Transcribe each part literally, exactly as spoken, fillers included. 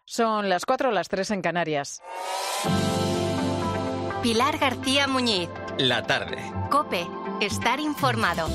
Son las cuatro o las tres en Canarias. Pilar García Muñiz. La tarde. COPE. Estar informado.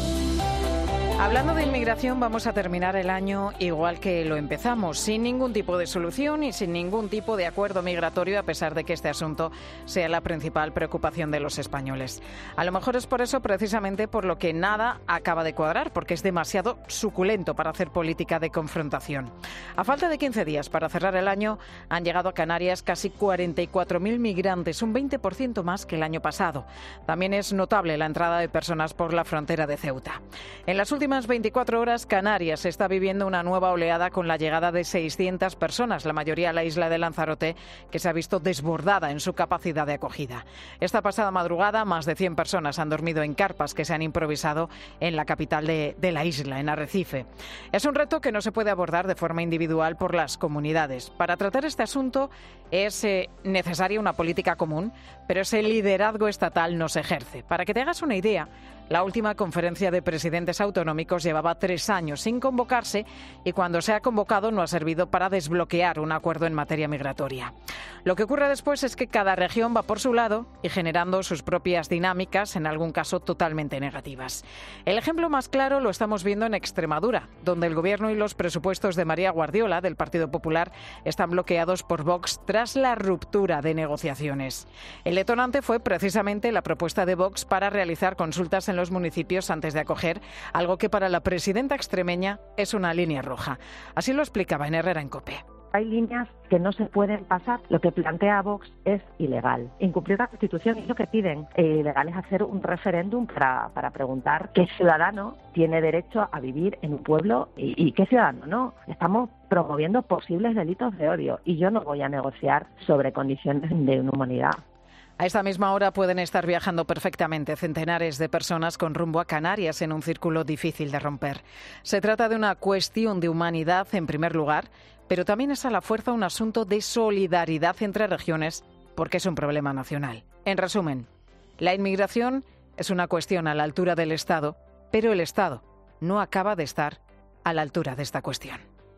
Hablando de inmigración, vamos a terminar el año igual que lo empezamos, sin ningún tipo de solución y sin ningún tipo de acuerdo migratorio, a pesar de que este asunto sea la principal preocupación de los españoles. A lo mejor es por eso, precisamente, por lo que nada acaba de cuadrar, porque es demasiado suculento para hacer política de confrontación. A falta de quince días para cerrar el año, han llegado a Canarias casi cuarenta y cuatro mil migrantes, un veinte por ciento más que el año pasado. También es notable la entrada de personas por la frontera de Ceuta. En las últimas veinticuatro horas, Canarias está viviendo una nueva oleada con la llegada de seiscientas personas, la mayoría a la isla de Lanzarote, que se ha visto desbordada en su capacidad de acogida. Esta pasada madrugada, más de cien personas han dormido en carpas que se han improvisado en la capital de, de la isla, en Arrecife. Es un reto que no se puede abordar de forma individual por las comunidades. Para tratar este asunto es eh, necesaria una política común, pero ese liderazgo estatal no se ejerce. Para que te hagas una idea, la última conferencia de presidentes autonómicos llevaba tres años sin convocarse y cuando se ha convocado no ha servido para desbloquear un acuerdo en materia migratoria. Lo que ocurre después es que cada región va por su lado y generando sus propias dinámicas, en algún caso totalmente negativas. El ejemplo más claro lo estamos viendo en Extremadura, donde el gobierno y los presupuestos de María Guardiola, del Partido Popular, están bloqueados por Vox tras la ruptura de negociaciones. El detonante fue precisamente la propuesta de Vox para realizar consultas en los municipios antes de acoger, algo que para la presidenta extremeña es una línea roja. Así lo explicaba en Herrera en COPE. Hay líneas que no se pueden pasar. Lo que plantea Vox es ilegal. Incumplir la Constitución es lo que piden. E ilegal es hacer un referéndum para, para preguntar qué ciudadano tiene derecho a vivir en un pueblo y, y qué ciudadano no. Estamos promoviendo posibles delitos de odio y yo no voy a negociar sobre condiciones de inhumanidad. A esta misma hora pueden estar viajando perfectamente centenares de personas con rumbo a Canarias en un círculo difícil de romper. Se trata de una cuestión de humanidad en primer lugar, pero también es a la fuerza un asunto de solidaridad entre regiones porque es un problema nacional. En resumen, la inmigración es una cuestión a la altura del Estado, pero el Estado no acaba de estar a la altura de esta cuestión.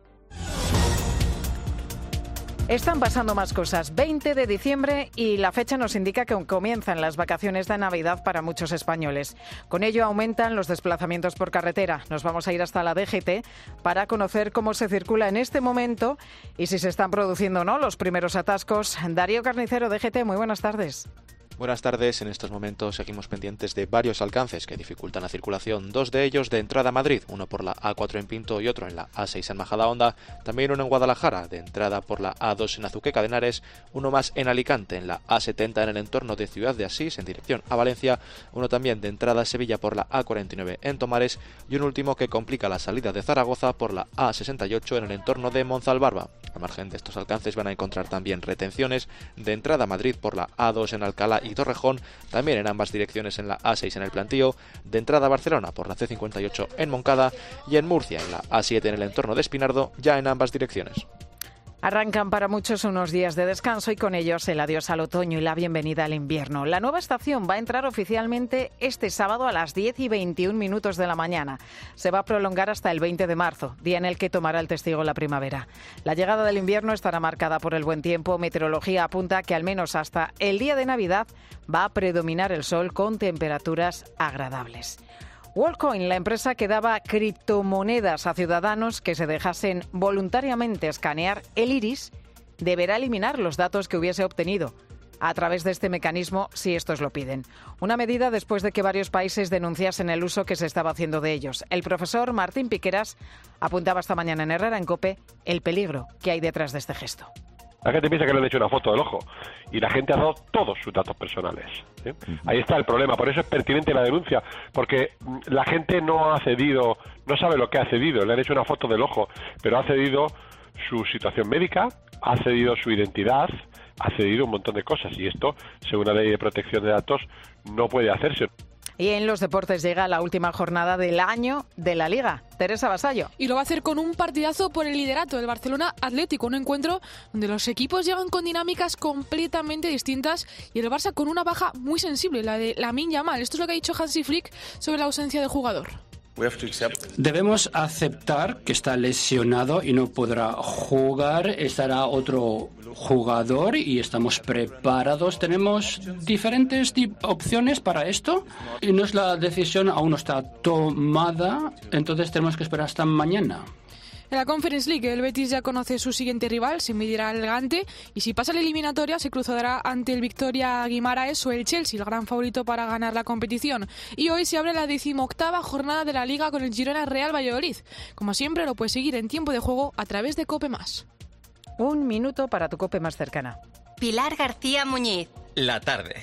Están pasando más cosas. veinte de diciembre y la fecha nos indica que comienzan las vacaciones de Navidad para muchos españoles. Con ello aumentan los desplazamientos por carretera. Nos vamos a ir hasta la D G T para conocer cómo se circula en este momento y si se están produciendo o no los primeros atascos. Darío Carnicero, D G T, muy buenas tardes. Buenas tardes. En estos momentos seguimos pendientes de varios alcances que dificultan la circulación, dos de ellos de entrada a Madrid, uno por la A cuatro en Pinto y otro en la A seis en Majadahonda, también uno en Guadalajara, de entrada por la A dos en Azuqueca de Henares, uno más en Alicante, en la A setenta en el entorno de Ciudad de Asís, en dirección a Valencia, uno también de entrada a Sevilla por la A cuarenta y nueve en Tomares y un último que complica la salida de Zaragoza por la A sesenta y ocho en el entorno de Monzalbarba. Al margen de estos alcances van a encontrar también retenciones de entrada a Madrid por la A dos en Alcalá y Torrejón, también en ambas direcciones en la A seis en el Plantío, de entrada a Barcelona por la C cincuenta y ocho en Moncada y en Murcia en la A siete en el entorno de Espinardo, ya en ambas direcciones. Arrancan para muchos unos días de descanso y con ellos el adiós al otoño y la bienvenida al invierno. La nueva estación va a entrar oficialmente este sábado a las diez y veintiún minutos de la mañana. Se va a prolongar hasta el veinte de marzo, día en el que tomará el testigo la primavera. La llegada del invierno estará marcada por el buen tiempo. Meteorología apunta que al menos hasta el día de Navidad va a predominar el sol con temperaturas agradables. Worldcoin, la empresa que daba criptomonedas a ciudadanos que se dejasen voluntariamente escanear el iris, deberá eliminar los datos que hubiese obtenido a través de este mecanismo si estos lo piden. Una medida después de que varios países denunciasen el uso que se estaba haciendo de ellos. El profesor Martín Piqueras apuntaba esta mañana en Herrera en COPE el peligro que hay detrás de este gesto. La gente piensa que le han hecho una foto del ojo y la gente ha dado todos sus datos personales, ¿sí? Ahí está el problema, por eso es pertinente la denuncia, porque la gente no ha cedido, no sabe lo que ha cedido, le han hecho una foto del ojo, pero ha cedido su situación médica, ha cedido su identidad, ha cedido un montón de cosas y esto, según la ley de protección de datos, no puede hacerse. Y en los deportes llega la última jornada del año de la Liga. Teresa Vasallo. Y lo va a hacer con un partidazo por el liderato del Barcelona Atlético, un encuentro donde los equipos llegan con dinámicas completamente distintas y el Barça con una baja muy sensible, la de Lamine Yamal. Esto es lo que ha dicho Hansi Flick sobre la ausencia de jugador. Debemos aceptar que está lesionado y no podrá jugar. Estará otro jugador y estamos preparados. Tenemos diferentes opciones para esto y no es la decisión aún no está tomada. Entonces tenemos que esperar hasta mañana. En la Conference League, el Betis ya conoce su siguiente rival, se medirá al Levante, y si pasa la eliminatoria se cruzará ante el Victoria Guimaraes o el Chelsea, el gran favorito para ganar la competición. Y hoy se abre la decimoctava jornada de la Liga con el Girona Real Valladolid. Como siempre, lo puedes seguir en tiempo de juego a través de COPE más. Un minuto para tu COPE más cercana. Pilar García Muñiz. La tarde.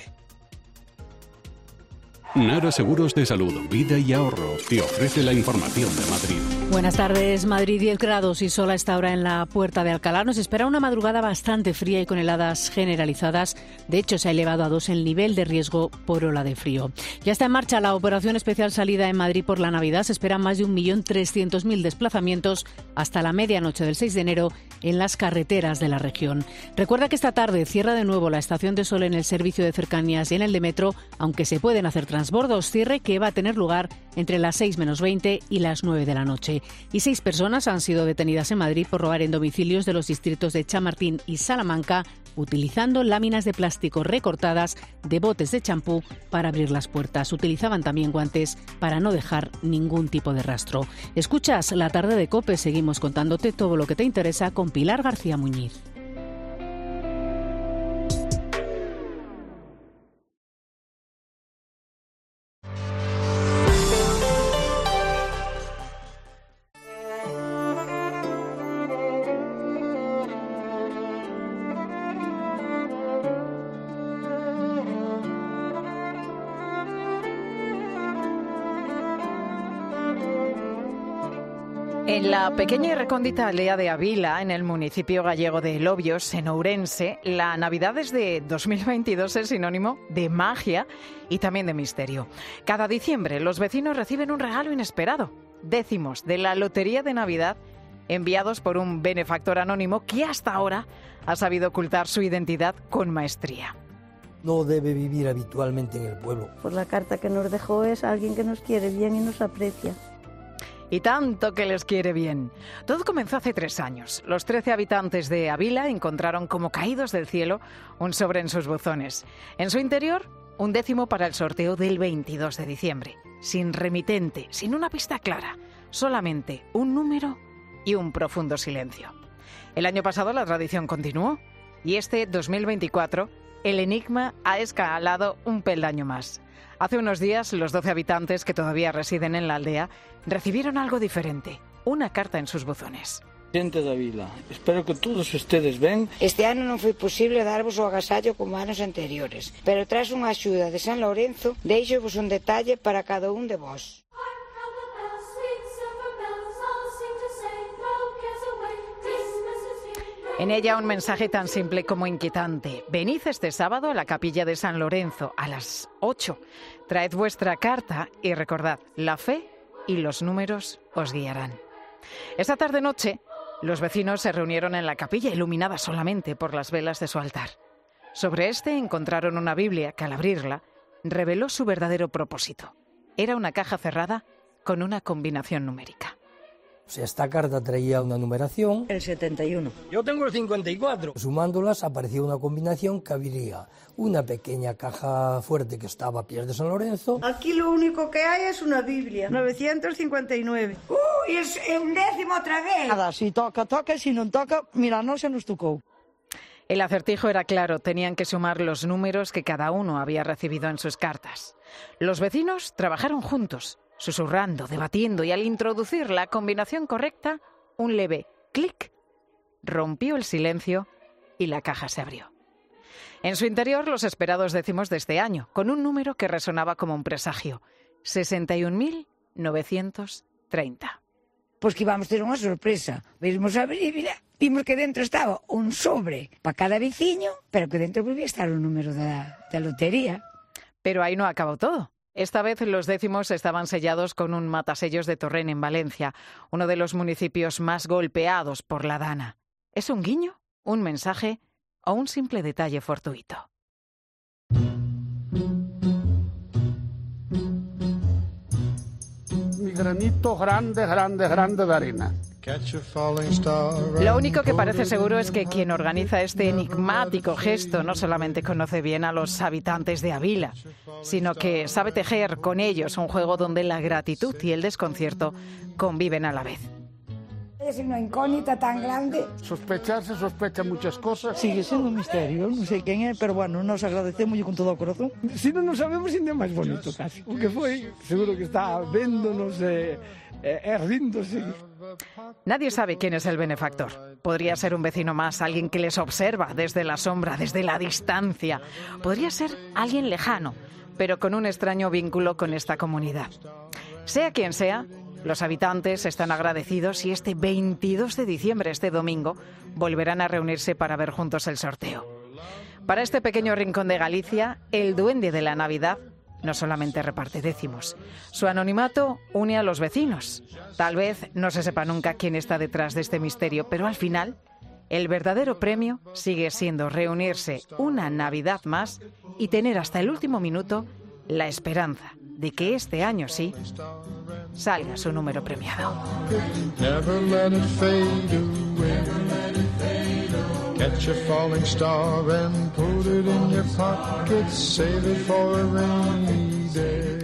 Nara Seguros de Salud, Vida y Ahorro te ofrece la información de Madrid. Buenas tardes. Madrid, diez grados y sol a esta hora en la Puerta de Alcalá. Nos espera una madrugada bastante fría y con heladas generalizadas. De hecho, se ha elevado a dos el nivel de riesgo por ola de frío. Ya está en marcha la operación especial salida en Madrid por la Navidad. Se esperan más de un millón trescientos mil desplazamientos hasta la medianoche del seis de enero en las carreteras de la región. Recuerda que esta tarde cierra de nuevo la estación de sol en el servicio de cercanías y en el de metro, aunque se pueden hacer transbordos, cierre que va a tener lugar entre las seis menos veinte y las nueve de la noche. Y seis personas han sido detenidas en Madrid por robar en domicilios de los distritos de Chamartín y Salamanca, utilizando láminas de plástico recortadas de botes de champú para abrir las puertas. Utilizaban también guantes para no dejar ningún tipo de rastro. Escuchas La Tarde de COPE, seguimos contándote todo lo que te interesa con Pilar García Muñiz. En la pequeña y recóndita aldea de Avila, en el municipio gallego de Lobios, en Ourense, la Navidad desde dos mil veintidós es sinónimo de magia y también de misterio. Cada diciembre los vecinos reciben un regalo inesperado, décimos de la Lotería de Navidad, enviados por un benefactor anónimo que hasta ahora ha sabido ocultar su identidad con maestría. No debe vivir habitualmente en el pueblo. Pues la carta que nos dejó es alguien que nos quiere bien y nos aprecia. Y tanto que les quiere bien. Todo comenzó hace tres años. Los trece habitantes de Avila encontraron como caídos del cielo un sobre en sus buzones. En su interior, un décimo para el sorteo del veintidós de diciembre. Sin remitente, sin una pista clara. Solamente un número y un profundo silencio. El año pasado la tradición continuó. Y este dos mil veinticuatro, el enigma ha escalado un peldaño más. Hace unos días, los doce habitantes que todavía residen en la aldea recibieron algo diferente, una carta en sus buzones. Xente de Avila, espero que todos ustedes ven. Este ano non foi posible darvos o agasallo como anos anteriores, pero tras unha axuda de San Lourenzo, deixo-vos un detalle para cada un de vós. En ella un mensaje tan simple como inquietante. Venid este sábado a la capilla de San Lorenzo a las ocho. Traed vuestra carta y recordad, la fe y los números os guiarán. Esa tarde-noche, los vecinos se reunieron en la capilla iluminada solamente por las velas de su altar. Sobre este encontraron una Biblia que al abrirla reveló su verdadero propósito. Era una caja cerrada con una combinación numérica. Esta carta traía una numeración. El setenta y uno. Yo tengo el cincuenta y cuatro. Sumándolas aparecía una combinación que habría una pequeña caja fuerte que estaba a pies de San Lorenzo. Aquí lo único que hay es una Biblia. novecientos cincuenta y nueve. ¡Uy, es un décimo otra vez! Nada, si toca, toca, si non toca, mira, non se nos tocou. El acertijo era claro, tenían que sumar los números que cada uno había recibido en sus cartas. Los vecinos trabajaron juntos, susurrando, debatiendo, y al introducir la combinación correcta, un leve clic rompió el silencio y la caja se abrió. En su interior, los esperados décimos de este año, con un número que resonaba como un presagio, sesenta y un mil novecientos treinta. Pois que íbamos ter unha sorpresa. Vimos a Biblia, vimos que dentro estaba un sobre para cada veciño, pero que dentro volvía a estar o número da, da lotería. Pero ahí no acabó todo. Esta vez los décimos estaban sellados con un matasellos de Torrent en Valencia, uno de los municipios más golpeados por la Dana. ¿Es un guiño, un mensaje o un simple detalle fortuito? Mi granitos grandes, grandes, grandes de arena. Lo único que parece seguro es que quien organiza este enigmático gesto no solamente conoce bien a los habitantes de Avila, sino que sabe tejer con ellos un juego donde la gratitud y el desconcierto conviven a la vez. Es una incógnita tan grande. Sospechar se sospechan muchas cosas. Sigue siendo un misterio, no sé quién es, pero bueno, nos agradecemos con todo el corazón. Si non nos sabemos, ainda máis bonito casi. O que foi, seguro que está véndonos e eh, eh, ríndose. Nadie sabe quién es el benefactor. Podría ser un vecino más, alguien que les observa desde la sombra, desde la distancia. Podría ser alguien lejano, pero con un extraño vínculo con esta comunidad. Sea quien sea, los habitantes están agradecidos y este veintidós de diciembre, este domingo, volverán a reunirse para ver juntos el sorteo. Para este pequeño rincón de Galicia, el duende de la Navidad no solamente reparte décimos. Su anonimato une a los vecinos. Tal vez no se sepa nunca quién está detrás de este misterio, pero al final, el verdadero premio sigue siendo reunirse una Navidad más y tener hasta el último minuto la esperanza de que este año sí salga su número premiado. Catch a falling star and put it in your pocket, save it for a rainy day.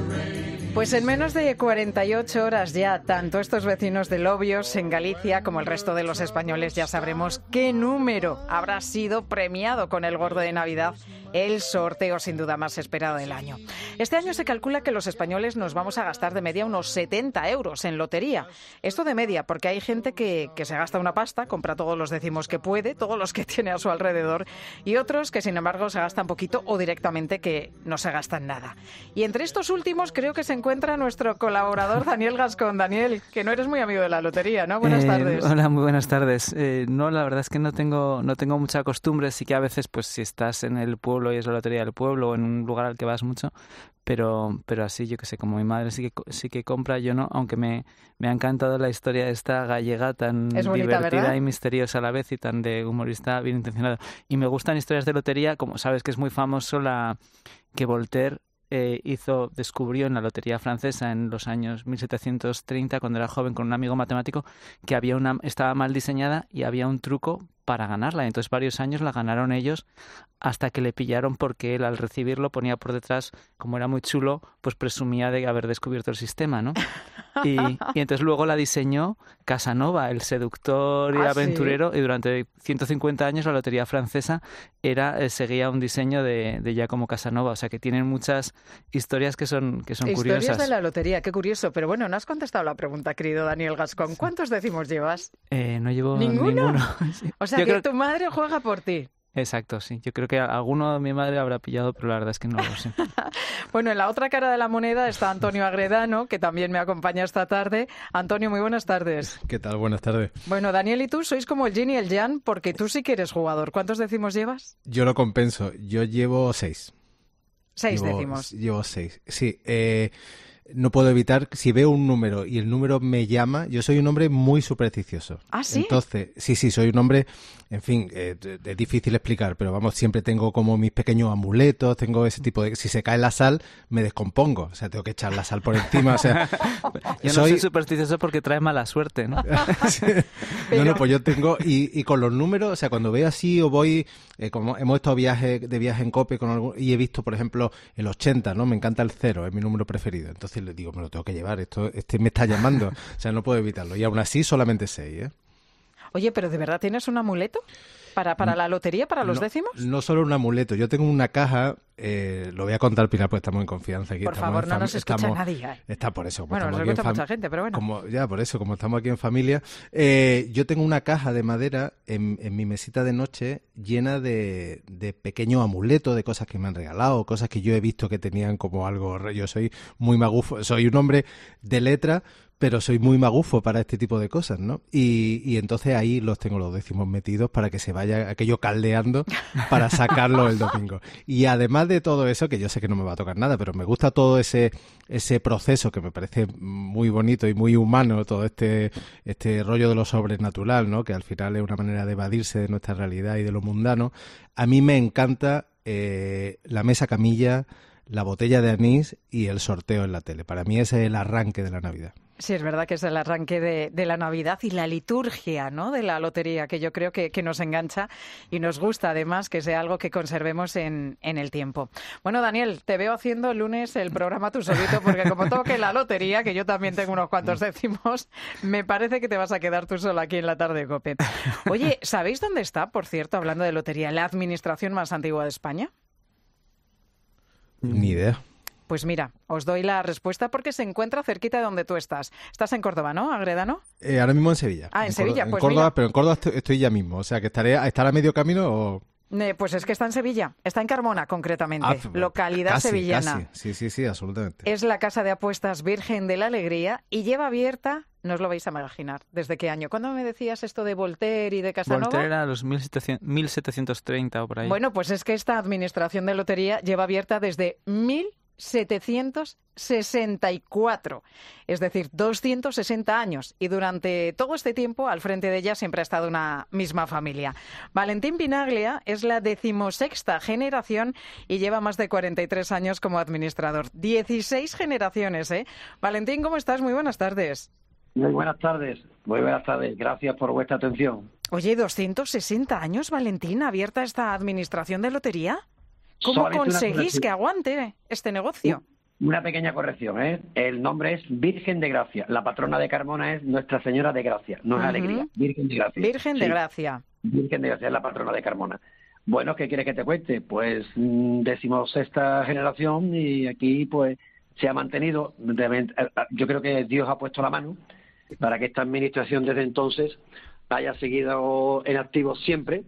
Pues en menos de cuarenta y ocho horas ya, tanto estos vecinos de Lobios en Galicia como el resto de los españoles ya sabremos qué número habrá sido premiado con el gordo de Navidad, el sorteo sin duda más esperado del año. Este año se calcula que los españoles nos vamos a gastar de media unos setenta euros en lotería. Esto de media, porque hay gente que, que se gasta una pasta, compra todos los décimos que puede, todos los que tiene a su alrededor, y otros que sin embargo se gastan poquito o directamente que no se gastan nada. Y entre estos últimos creo que se encuentra nuestro colaborador Daniel Gascón. Daniel, que no eres muy amigo de la lotería, ¿no? Buenas eh, tardes. Hola, muy buenas tardes. Eh, no, la verdad es que no tengo no tengo mucha costumbre, sí que a veces pues si estás en el pueblo y es la lotería del pueblo o en un lugar al que vas mucho, pero pero así yo que sé, como mi madre sí que sí que compra, yo no, aunque me, me ha encantado la historia de esta gallega tan es bonita, divertida, ¿verdad? Y misteriosa a la vez y tan de humorista bien intencionado. Y me gustan historias de lotería, como sabes que es muy famoso la que Voltaire Eh, hizo, descubrió en la lotería francesa en los años mil setecientos treinta, cuando era joven, con un amigo matemático, que había una estaba mal diseñada y había un truco para ganarla. Entonces varios años la ganaron ellos hasta que le pillaron porque él al recibirlo ponía por detrás, como era muy chulo, pues presumía de haber descubierto el sistema, ¿no? Y, y entonces luego la diseñó Casanova, el seductor y ¿Ah, aventurero, sí? Y durante ciento cincuenta años la lotería francesa era eh, seguía un diseño de, de Giacomo Casanova. O sea que tienen muchas historias que son, que son Historias curiosas. de la lotería, qué curioso. Pero bueno, no has contestado la pregunta, querido Daniel Gascón. ¿Cuántos décimos llevas? Eh, no llevo ¿Ninguno? ninguno. Sí. O sea Yo que creo... tu madre juega por ti. Exacto, sí. Yo creo que alguno de mi madre habrá pillado, pero la verdad es que no lo sé. Bueno, en la otra cara de la moneda está Antonio Agredano, que también me acompaña esta tarde. Antonio, muy buenas tardes. ¿Qué tal? Buenas tardes. Bueno, Daniel y tú sois como el Yin y el Yang, porque tú sí que eres jugador. ¿Cuántos décimos llevas? Yo lo compenso. Yo llevo seis. Seis llevo, décimos. Llevo seis. Sí, eh... no puedo evitar, si veo un número y el número me llama, yo soy un hombre muy supersticioso. ¿Ah, sí? Entonces, sí, sí, soy un hombre, en fin, eh, es difícil explicar, pero vamos, siempre tengo como mis pequeños amuletos, tengo ese tipo de... Si se cae la sal, me descompongo, o sea, tengo que echar la sal por encima, o sea... Yo no soy... soy supersticioso porque trae mala suerte, ¿no? Sí. Pero... No, no, pues yo tengo, y, y con los números, o sea, cuando veo así o voy, eh, como hemos estado viaje, de viaje en COPE con algún, y he visto, por ejemplo, el ochenta, ¿no? Me encanta el cero, es mi número preferido, entonces le digo, me lo tengo que llevar, esto este me está llamando, o sea, no puedo evitarlo. Y aún así, solamente seis, ¿eh? Oye, pero ¿de verdad tienes un amuleto para, para la lotería, para los no, décimos? No solo un amuleto, yo tengo una caja, eh, lo voy a contar, Pilar, porque estamos en confianza aquí. Por estamos favor, en no nos escucha estamos, nadie. ¿eh? Está por eso. Como bueno, nos escucha mucha gente, pero bueno. Como, ya, por eso, como estamos aquí en familia. Eh, yo tengo una caja de madera en, en mi mesita de noche llena de, de pequeños amuletos, de cosas que me han regalado, cosas que yo he visto que tenían como algo... Yo soy muy magufo, soy un hombre de letra, pero soy muy magufo para este tipo de cosas, ¿no? Y, y entonces ahí los tengo los décimos metidos para que se vaya aquello caldeando para sacarlo el domingo. Y además de todo eso, que yo sé que no me va a tocar nada, pero me gusta todo ese ese proceso que me parece muy bonito y muy humano, todo este este rollo de lo sobrenatural, ¿no? Que al final es una manera de evadirse de nuestra realidad y de lo mundano. A mí me encanta eh, la mesa camilla, la botella de anís y el sorteo en la tele. Para mí ese es el arranque de la Navidad. Sí, es verdad que es el arranque de, de la Navidad y la liturgia, ¿no?, de la lotería, que yo creo que, que nos engancha y nos gusta además que sea algo que conservemos en, en el tiempo. Bueno, Daniel, te veo haciendo el lunes el programa tú solito, porque como toque la lotería, que yo también tengo unos cuantos décimos, me parece que te vas a quedar tú sola aquí en la tarde, COPE. Oye, ¿sabéis dónde está, por cierto, hablando de lotería, la administración más antigua de España? Ni idea. Pues mira, os doy la respuesta porque se encuentra cerquita de donde tú estás. Estás en Córdoba, ¿no, Agredano? Eh, ahora mismo en Sevilla. Ah, en, en Sevilla, Córdoba, pues en Córdoba, mira. Pero en Córdoba estoy, estoy ya mismo, o sea que estaré, estará a medio camino o... Eh, pues es que está en Sevilla, está en Carmona concretamente, Ah, localidad casi, sevillana. Casi. Sí, sí, sí, absolutamente. Es la casa de apuestas Virgen de la Alegría y lleva abierta, no os lo vais a imaginar, ¿desde qué año? ¿Cuándo me decías esto de Voltaire y de Casanova? Voltaire era los mil setecientos treinta o por ahí. Bueno, pues es que esta administración de lotería lleva abierta desde mil setecientos sesenta y cuatro, es decir, doscientos sesenta años, y durante todo este tiempo al frente de ella siempre ha estado una misma familia. Valentín Pinaglia es la decimosexta generación y lleva más de cuarenta y tres años como administrador. dieciséis generaciones, ¿eh? Valentín, ¿cómo estás? Muy buenas tardes. Muy buenas tardes, muy buenas tardes, gracias por vuestra atención. Oye, ¿doscientos sesenta años, Valentín, abierta esta administración de lotería? ¿Cómo Solamente conseguís que aguante este negocio? Una pequeña corrección, ¿eh? El nombre es Virgen de Gracia. La patrona de Carmona es Nuestra Señora de Gracia, no es Ujú. Alegría. Virgen de Gracia. Virgen de Sí, Gracia. Virgen de Gracia es la patrona de Carmona. Bueno, ¿qué quieres que te cuente? Pues mm, decimosexta generación y aquí pues se ha mantenido. de- Yo creo que Dios ha puesto la mano para que esta administración desde entonces haya seguido en activo siempre,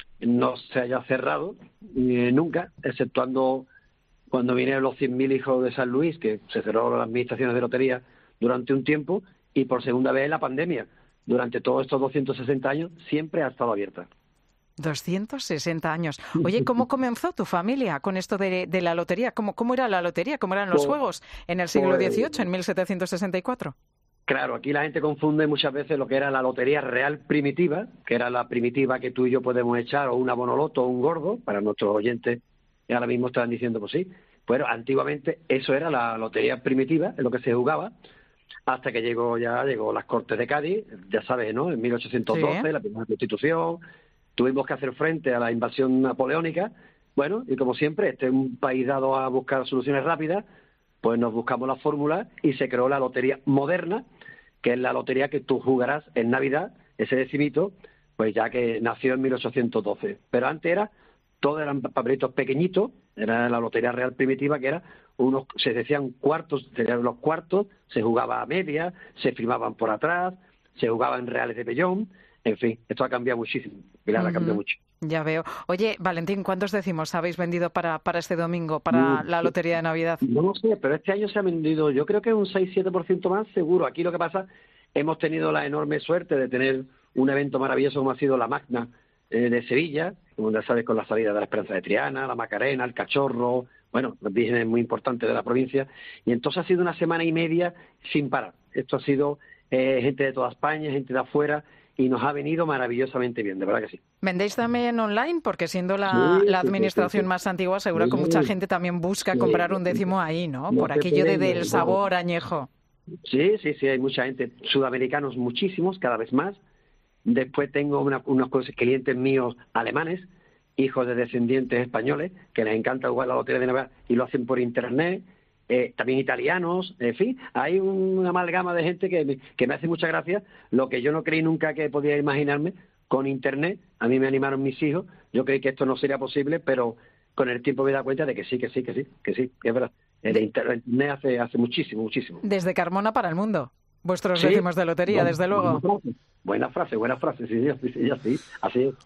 no se haya cerrado eh, nunca, exceptuando cuando vinieron los cien mil hijos de San Luis, que se cerró las administraciones de lotería durante un tiempo, y por segunda vez en la pandemia. Durante todos estos doscientos sesenta años siempre ha estado abierta. doscientos sesenta años. Oye, ¿cómo comenzó tu familia con esto de, de la lotería? ¿Cómo, ¿Cómo era la lotería? ¿Cómo eran los Pues- juegos en el siglo pues- dieciocho, en mil setecientos sesenta y cuatro? Claro, aquí la gente confunde muchas veces lo que era la lotería real primitiva, que era la primitiva que tú y yo podemos echar, o una bonoloto o un gordo, para nuestros oyentes que ahora mismo están diciendo, pues sí. Bueno, antiguamente eso era la lotería primitiva, es lo que se jugaba, hasta que llegó ya llegó las Cortes de Cádiz, ya sabes, ¿no? En mil ochocientos doce, Sí. la primera Constitución, tuvimos que hacer frente a la invasión napoleónica, bueno, y como siempre, este es un país dado a buscar soluciones rápidas, pues nos buscamos la fórmula y se creó la lotería moderna, que es la lotería que tú jugarás en Navidad, ese decimito, pues ya que nació en mil ochocientos doce. Pero antes era, todos eran papelitos pequeñitos, era la lotería real primitiva, que era unos, se decían cuartos, serían los cuartos, se jugaba a media, se firmaban por atrás, se jugaba en reales de pellón, en fin, esto ha cambiado muchísimo, Pilar, ha cambiado Ujú. mucho. Ya veo. Oye, Valentín, ¿cuántos décimos habéis vendido para, para este domingo, para Mm, la lotería de Navidad? No lo sé, pero este año se ha vendido, yo creo que un seis siete por ciento más seguro. Aquí lo que pasa, hemos tenido la enorme suerte de tener un evento maravilloso como ha sido la Magna eh, de Sevilla, como ya sabes, con la salida de la Esperanza de Triana, la Macarena, el Cachorro, bueno, los vírgenes muy importantes de la provincia, y entonces ha sido una semana y media sin parar. Esto ha sido eh, gente de toda España, gente de afuera, y nos ha venido maravillosamente bien, de verdad que sí. ¿Vendéis también online? Porque siendo la, Sí, la sí, sí, administración sí, sí. más antigua, seguro que Sí. mucha gente también busca Sí. comprar un décimo ahí, ¿no? No Por te aquello de, pelees, del no. sabor añejo. Sí, sí, sí, hay mucha gente, sudamericanos muchísimos, cada vez más. Después tengo una- unos cos- clientes míos alemanes, hijos de descendientes españoles, que les encanta jugar la lotería de Navidad y lo hacen por internet. Eh, también italianos, en fin, hay una amalgama de gente que me, que me hace mucha gracia, lo que yo no creí nunca que podía imaginarme con internet. A mí me animaron mis hijos, yo creí que esto no sería posible, pero con el tiempo me he dado cuenta de que sí, que sí, que sí, que sí, que es verdad. El internet hace, hace muchísimo, muchísimo. Desde Carmona para el mundo. Vuestros Sí. décimos de lotería, Buena- desde luego. Buena frase, buena frase, buena frase, sí, sí, sí, sí, así es.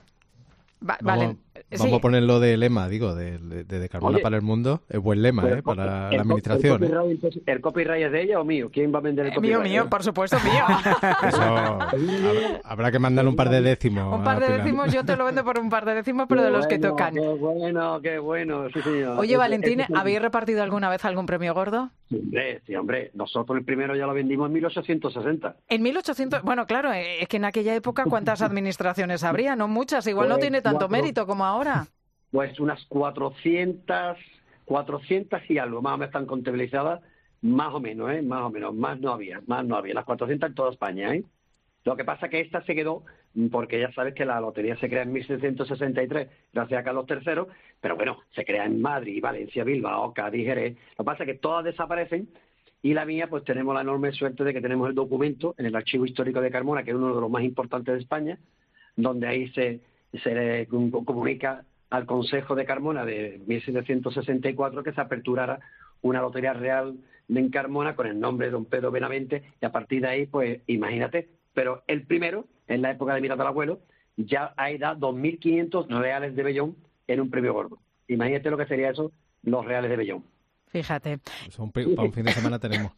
Va- Vamos, Valen- vamos sí. a ponerlo de lema, digo, de, de, de Carmona Oye, para el mundo. Es buen lema, Pero ¿eh? Para el la co- administración. El ¿eh? copyright, ¿El copyright es de ella o mío? ¿Quién va a vender el Eh, mío, copyright? mío, por supuesto, mío. Eso, habrá, habrá que mandarle un par de décimos. Un par de a Pilar. décimos, yo te lo vendo por un par de décimos, pero de los que Bueno, tocan. Qué bueno, qué bueno, sí, señor. Oye, Ese- Valentín, ese es el- ¿habéis repartido alguna vez algún premio gordo? Sí, hombre, sí, hombre. Nosotros el primero ya lo vendimos en mil ochocientos sesenta. En mil ochocientos, bueno, claro, eh, es que en aquella época cuántas administraciones habría, no muchas, igual no Pues tiene tanto cuatro. mérito como ahora. Pues unas cuatrocientas cuatrocientas y algo, más o menos están contabilizadas, más o menos, ¿eh? Más o menos, más no había, más no había, las cuatrocientas en toda España, ¿eh? Lo que pasa es que esta se quedó, porque ya sabes que la lotería se crea en mil setecientos sesenta y tres, gracias a Carlos tercero, pero bueno, se crea en Madrid, Valencia, Bilbao, Cádiz, Jerez. Lo que pasa es que todas desaparecen y la mía, pues tenemos la enorme suerte de que tenemos el documento en el Archivo Histórico de Carmona, que es uno de los más importantes de España, donde ahí se, se le comunica al Consejo de Carmona de mil setecientos sesenta y cuatro que se aperturara una lotería real en Carmona con el nombre de don Pedro Benavente, y a partir de ahí, pues imagínate. Pero el primero, en la época de mi tatarabuelo, ya ahí da dos mil quinientos reales de Bellón en un premio gordo. Imagínate lo que sería eso, los reales de Bellón. Fíjate. Pues un, para un fin de semana tenemos.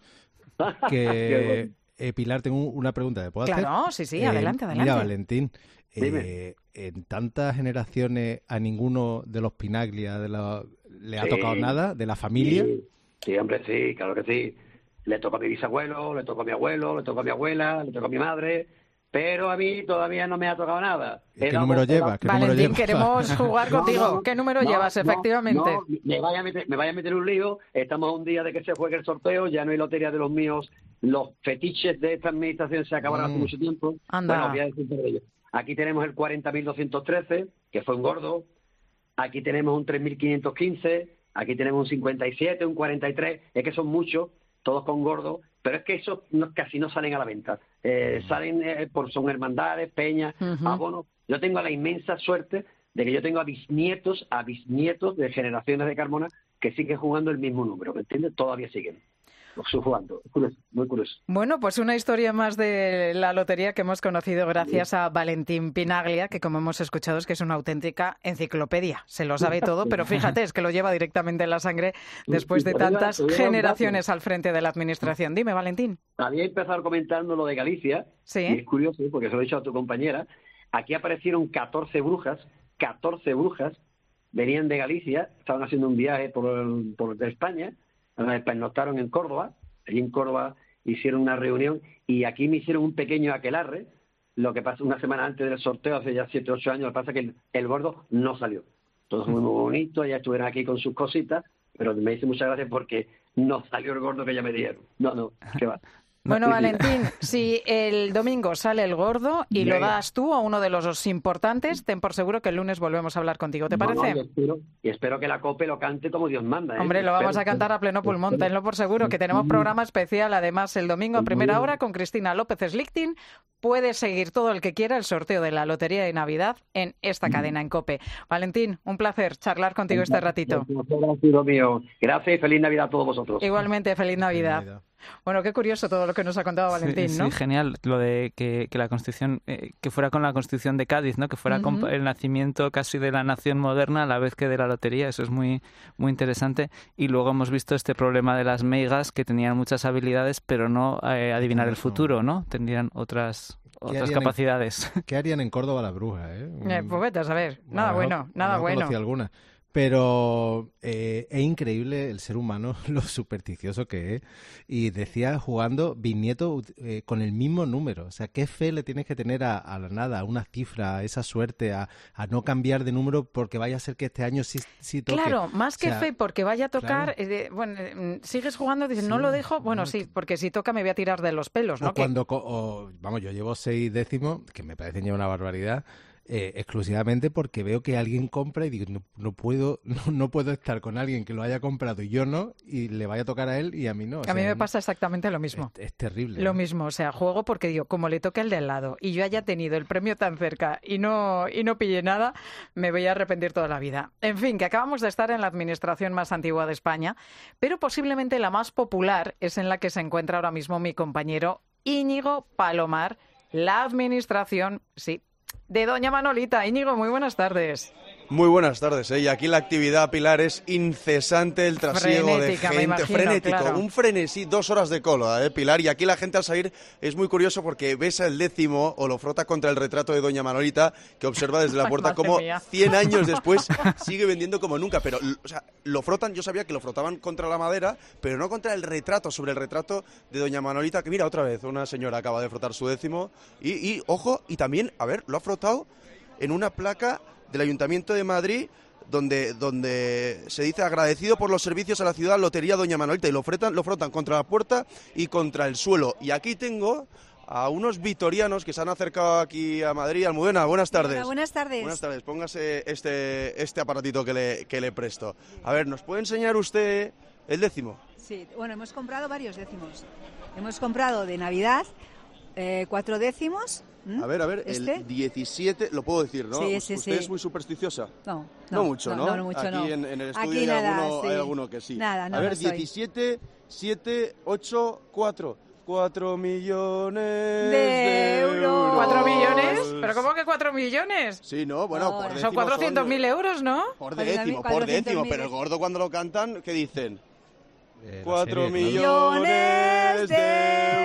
Que, eh, Pilar, tengo una pregunta. ¿Te puedo claro, hacer? Claro, sí, sí, eh, adelante, adelante. Mira, Valentín, eh, en tantas generaciones a ninguno de los Pinaglia de la, le ha sí, tocado nada, de la familia. Sí, sí, hombre, sí, claro que sí. Le tocó a mi bisabuelo, le tocó a mi abuelo, le tocó a mi abuela, le tocó a mi madre, pero a mí todavía no me ha tocado nada. ¿Qué número llevas? Valentín, queremos jugar contigo. No, no, ¿Qué número no, llevas, no, efectivamente? No, me vaya a meter, me vaya a meter un lío. Estamos a un día de que se juegue el sorteo, ya no hay lotería de los míos. Los fetiches de esta administración se acabaron mm. hace mucho tiempo. Anda. Bueno, voy a decir de ellos. Aquí tenemos el cuarenta mil doscientos trece, que fue un gordo. Aquí tenemos un tres mil quinientos quince. Aquí tenemos un cincuenta y siete, un cuarenta y tres. Es que son muchos, todos con gordo. Pero es que esos no, casi no salen a la venta. Eh, salen eh, por son hermandades, peñas, uh-huh. abonos. Yo tengo la inmensa suerte de que yo tengo a bisnietos, a bisnietos de generaciones de Carmona que siguen jugando el mismo número, ¿me entiendes? Todavía siguen jugando. Es curioso, muy curioso. Bueno, pues una historia más de la lotería que hemos conocido gracias a Valentín Pinaglia, que como hemos escuchado es que es una auténtica enciclopedia. Se lo sabe todo, pero fíjate, es que lo lleva directamente en la sangre después de tantas generaciones al frente de la administración. Dime, Valentín. Había empezado comentando lo de Galicia, sí. Y es curioso, porque se lo he dicho a tu compañera. Aquí aparecieron catorce brujas, catorce brujas, venían de Galicia, estaban haciendo un viaje por, el, por España, pernoctaron en Córdoba, allí en Córdoba hicieron una reunión y aquí me hicieron un pequeño aquelarre, lo que pasa una semana antes del sorteo, hace ya siete, ocho años, lo que pasa es que el, el gordo no salió. Todo muy, muy bonito, ya estuvieron aquí con sus cositas, pero me dice muchas gracias porque no salió el gordo que ya me dieron. No, no, qué va. Bueno, Valentín, si el domingo sale el gordo y Venga. Lo das tú a uno de los importantes, ten por seguro que el lunes volvemos a hablar contigo. ¿Te parece? No, no, y, espero, y espero que la COPE lo cante como Dios manda. ¿eh? Hombre, lo vamos a cantar a pleno pulmón, tenlo por seguro, que tenemos programa especial, además, el domingo a primera hora con Cristina López Slichting. Puede seguir todo el que quiera el sorteo de la Lotería de Navidad en esta cadena en COPE. Valentín, un placer charlar contigo este ratito. Gracias y feliz Navidad a todos vosotros. Igualmente, feliz Navidad. Feliz Navidad. Bueno, qué curioso todo lo que nos ha contado Valentín, sí, ¿no? Sí, genial. Lo de que, que la Constitución, eh, que fuera con la Constitución de Cádiz, ¿no? Que fuera uh-huh. con el nacimiento casi de la nación moderna a la vez que de la lotería. Eso es muy, muy interesante. Y luego hemos visto este problema de las meigas que tenían muchas habilidades, pero no eh, adivinar el futuro, ¿no? Tendrían otras... otras capacidades. En, ¿Qué harían en Córdoba las brujas? Eh? Eh, pues vete a saber. Nada bueno, bueno nada no bueno. Conocí alguna. Pero eh, es increíble el ser humano, lo supersticioso que es. Y decía, jugando bisnieto eh, con el mismo número. O sea, ¿qué fe le tienes que tener a, a la nada, a una cifra, a esa suerte, a, a no cambiar de número porque vaya a ser que este año sí, sí toque? Claro, más que o sea, fe porque vaya a tocar, claro. eh, bueno, eh, sigues jugando, dices, sí, no lo dejo, bueno, no, sí, porque si toca me voy a tirar de los pelos, ¿no? O cuando, que... o, vamos, yo llevo seis décimos, que me parecen ya una barbaridad, Eh, exclusivamente porque veo que alguien compra y digo, no, no puedo no, no puedo estar con alguien que lo haya comprado y yo no, y le vaya a tocar a él y a mí no. O a sea, mí me pasa exactamente lo mismo. Es, es terrible. Lo ¿no? mismo, o sea, juego porque digo, como le toque el de al lado y yo haya tenido el premio tan cerca y no, y no pillé nada, me voy a arrepentir toda la vida. En fin, que acabamos de estar en la administración más antigua de España, pero posiblemente la más popular es en la que se encuentra ahora mismo mi compañero Íñigo Palomar, la administración, sí, de Doña Manolita. Íñigo, muy buenas tardes. Muy buenas tardes, ¿eh? Y aquí la actividad, Pilar, es incesante, el trasiego frenética, de gente, imagino, frenético, claro. Un frenesí, dos horas de cola, ¿eh, Pilar? Y aquí la gente al salir es muy curioso porque ves el décimo o lo frota contra el retrato de Doña Manolita, que observa desde la puerta como cien años después sigue vendiendo como nunca, pero, o sea, lo frotan, yo sabía que lo frotaban contra la madera, pero no contra el retrato, sobre el retrato de Doña Manolita, que mira, otra vez, una señora acaba de frotar su décimo, y, y ojo, y también, a ver, lo ha frotado en una placa del Ayuntamiento de Madrid, donde, donde se dice agradecido por los servicios a la ciudad Lotería Doña Manolita, y lo frotan, lo frotan contra la puerta y contra el suelo. Y aquí tengo a unos vitorianos que se han acercado aquí a Madrid. Almudena, buenas tardes. Hola, buenas tardes. Buenas tardes, póngase este, este aparatito que le, que le presto. A ver, ¿nos puede enseñar usted el décimo? Sí, bueno, hemos comprado varios décimos. Hemos comprado de Navidad eh, cuatro décimos. ¿Mm? A ver, a ver, ¿Este? el diecisiete, lo puedo decir, ¿no? Sí, sí, ¿Usted sí. es muy supersticiosa? No, No, no mucho, no, ¿no? no mucho, Aquí no. En, en el estudio Aquí hay, nada, alguno, sí. hay alguno que sí. Nada, no a ver, lo soy. diecisiete, siete, ocho, cuatro. Cuatro millones de, de euros. euros. ¿Cuatro millones? ¿Pero cómo que cuatro millones? Sí, no, bueno, No, por décimo Son cuatrocientos mil euros, ¿no? Por décimo, por décimo, pero el gordo cuando lo cantan, ¿qué dicen? Cuatro serie, millones de de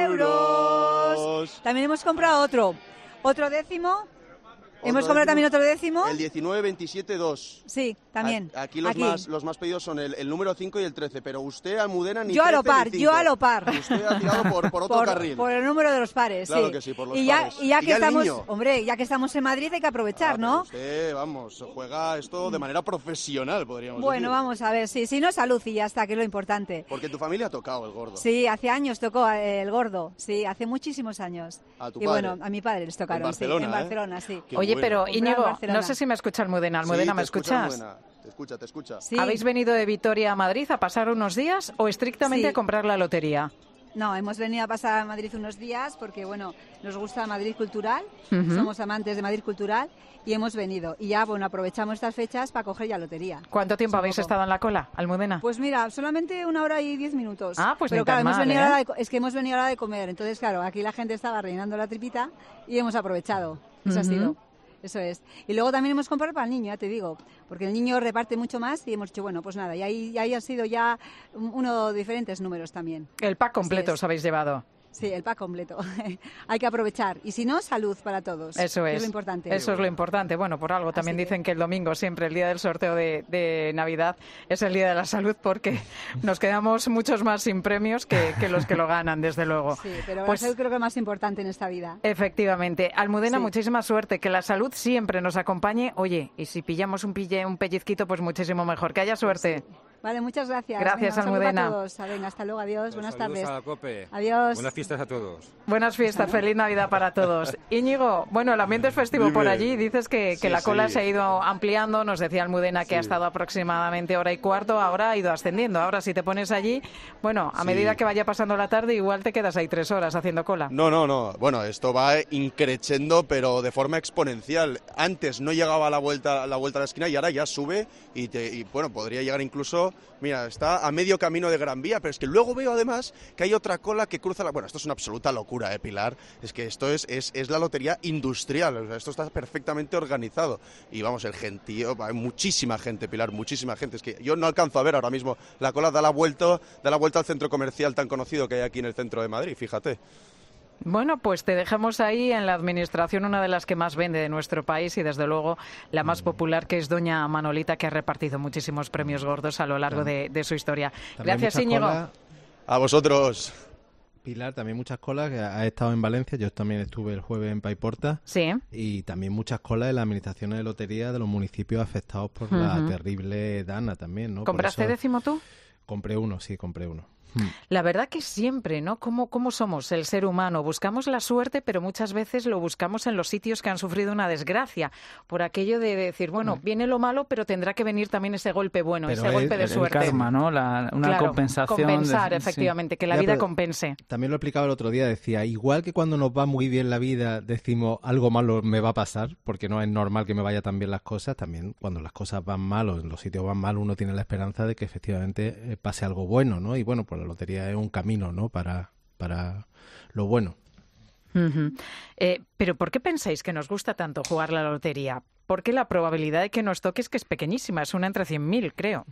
euros. También hemos comprado otro, otro décimo. Hemos Otro comprado décimo. también otro décimo. El diecinueve, veintisiete, dos. Sí, también. A- Aquí los, Aquí. Más, los más pedidos son el, el número cinco y el trece, pero usted, Almudena, ni Yo a lo trece ni par, cinco. yo a lo par. Usted ha tirado por, por otro por, carril. por el número de los pares, Claro sí. que sí, por los y ya, pares. Y ya Y que ya el estamos, niño. hombre, ya que estamos en Madrid hay que aprovechar, Ah, pero ¿no? Usted, vamos, juega esto de manera profesional, podríamos Bueno, decir. vamos a ver, sí, si no, salud y ya está, que es lo importante. Porque tu familia ha tocado el gordo. Sí, hace años tocó eh, el gordo, sí, hace muchísimos años. A tu y padre. bueno, a mi padre les tocaron, En Barcelona, sí, en ¿eh? Barcelona, sí. Qué Oye, bueno. pero Comprado en Íñigo, Barcelona. no sé si me escucha Almudena. Almudena, Sí, ¿me te escucha, escuchas? Almudena. Te escucha, te escucha. Sí. ¿Habéis venido de Vitoria a Madrid a pasar unos días o estrictamente Sí. a comprar la lotería? No, hemos venido a pasar a Madrid unos días porque, bueno, nos gusta Madrid Cultural, Ujú. somos amantes de Madrid Cultural y hemos venido. Y ya, bueno, aprovechamos estas fechas para coger ya lotería. ¿Cuánto tiempo Es un habéis poco. estado en la cola, Almudena? Pues mira, solamente una hora y diez minutos. Ah, pues Pero ni claro, tan hemos mal, venido a ¿eh? la de co- es que hemos venido a la hora de comer. Entonces, claro, aquí la gente estaba rellenando la tripita y hemos aprovechado. Eso ha Ujú. sido. Eso es. Y luego también hemos comprado para el niño, ya te digo, porque el niño reparte mucho más y hemos dicho, bueno, pues nada, y ahí, y ahí ha sido ya uno de diferentes números también. El pack Así completo es. os habéis llevado. Sí, el pack completo. Hay que aprovechar. Y si no, salud para todos. Eso que es. lo importante. Eso es lo importante. Bueno, por algo también Así dicen que el domingo, siempre el día del sorteo de, de Navidad, es el día de la salud porque nos quedamos muchos más sin premios que, que los que lo ganan, desde luego. Sí, pero Pues la salud creo que es más importante en esta vida. efectivamente. Almudena, Sí. muchísima suerte. Que la salud siempre nos acompañe. Oye, y si pillamos un, pille, un pellizquito, pues muchísimo mejor. Que haya suerte. Vale, muchas gracias. Gracias, Venga, un saludo Almudena. a todos. Venga, hasta luego, adiós, buenas Saludos tardes. a la COPE. Adiós. Buenas fiestas a todos. Buenas fiestas, feliz Navidad para todos. Íñigo, bueno, el ambiente es festivo Dime. por allí. Dices que, que Sí, la cola sí. se ha ido ampliando. Nos decía Almudena que ha Sí. estado aproximadamente hora y cuarto. Ahora ha ido ascendiendo. Ahora, si te pones allí, bueno, a Sí. medida que vaya pasando la tarde, igual te quedas ahí tres horas haciendo cola. No, no, no. Bueno, esto va increciendo, pero de forma exponencial. Antes no llegaba a la vuelta, a la vuelta a la esquina y ahora ya sube y, te- y, bueno, podría llegar incluso, mira, está a medio camino de Gran Vía, pero es que luego veo además que hay otra cola que cruza la... Bueno, esto es una absoluta locura, ¿eh, Pilar? Es que esto es, es, es la lotería industrial, o sea, esto está perfectamente organizado. Y vamos, el gentío, hay muchísima gente, Pilar, muchísima gente. Es que yo no alcanzo a ver ahora mismo. La cola da la vuelta, da la vuelta al centro comercial tan conocido que hay aquí en el centro de Madrid, fíjate. Bueno, pues te dejamos ahí en la administración, una de las que más vende de nuestro país y desde luego la más popular, que es doña Manolita, que ha repartido muchísimos premios gordos a lo largo de, de su historia. También Gracias, muchas Íñigo. colas. A vosotros. Pilar, también muchas colas, que ha estado en Valencia, yo también estuve el jueves en Paiporta. Sí. Y también muchas colas en las administraciones de lotería de los municipios afectados por la Ujú. terrible dana también, ¿no? Por ¿Compraste eso- décimo tú? Compré uno, sí, compré uno. La verdad que siempre, ¿no? ¿Cómo, cómo somos el ser humano? Buscamos la suerte, pero muchas veces lo buscamos en los sitios que han sufrido una desgracia. Por aquello de decir, bueno, viene lo malo, pero tendrá que venir también ese golpe bueno, Pero ese es- golpe de el suerte. karma, ¿no? La- una Claro, compensación de- Compensar, sí. efectivamente, que la Ya, vida pero compense. También lo explicaba el otro día, decía, igual que cuando nos va muy bien la vida decimos algo malo me va a pasar, porque no es normal que me vaya tan bien las cosas, también cuando las cosas van mal o en los sitios van mal uno tiene la esperanza de que efectivamente eh, pase algo bueno, ¿no? Y bueno, pues la lotería es un camino, ¿no? Para, para lo bueno. Ujú. Eh, pero ¿por qué pensáis que nos gusta tanto jugar la lotería? Porque la probabilidad de que nos toque es que es pequeñísima, es una entre cien mil, creo.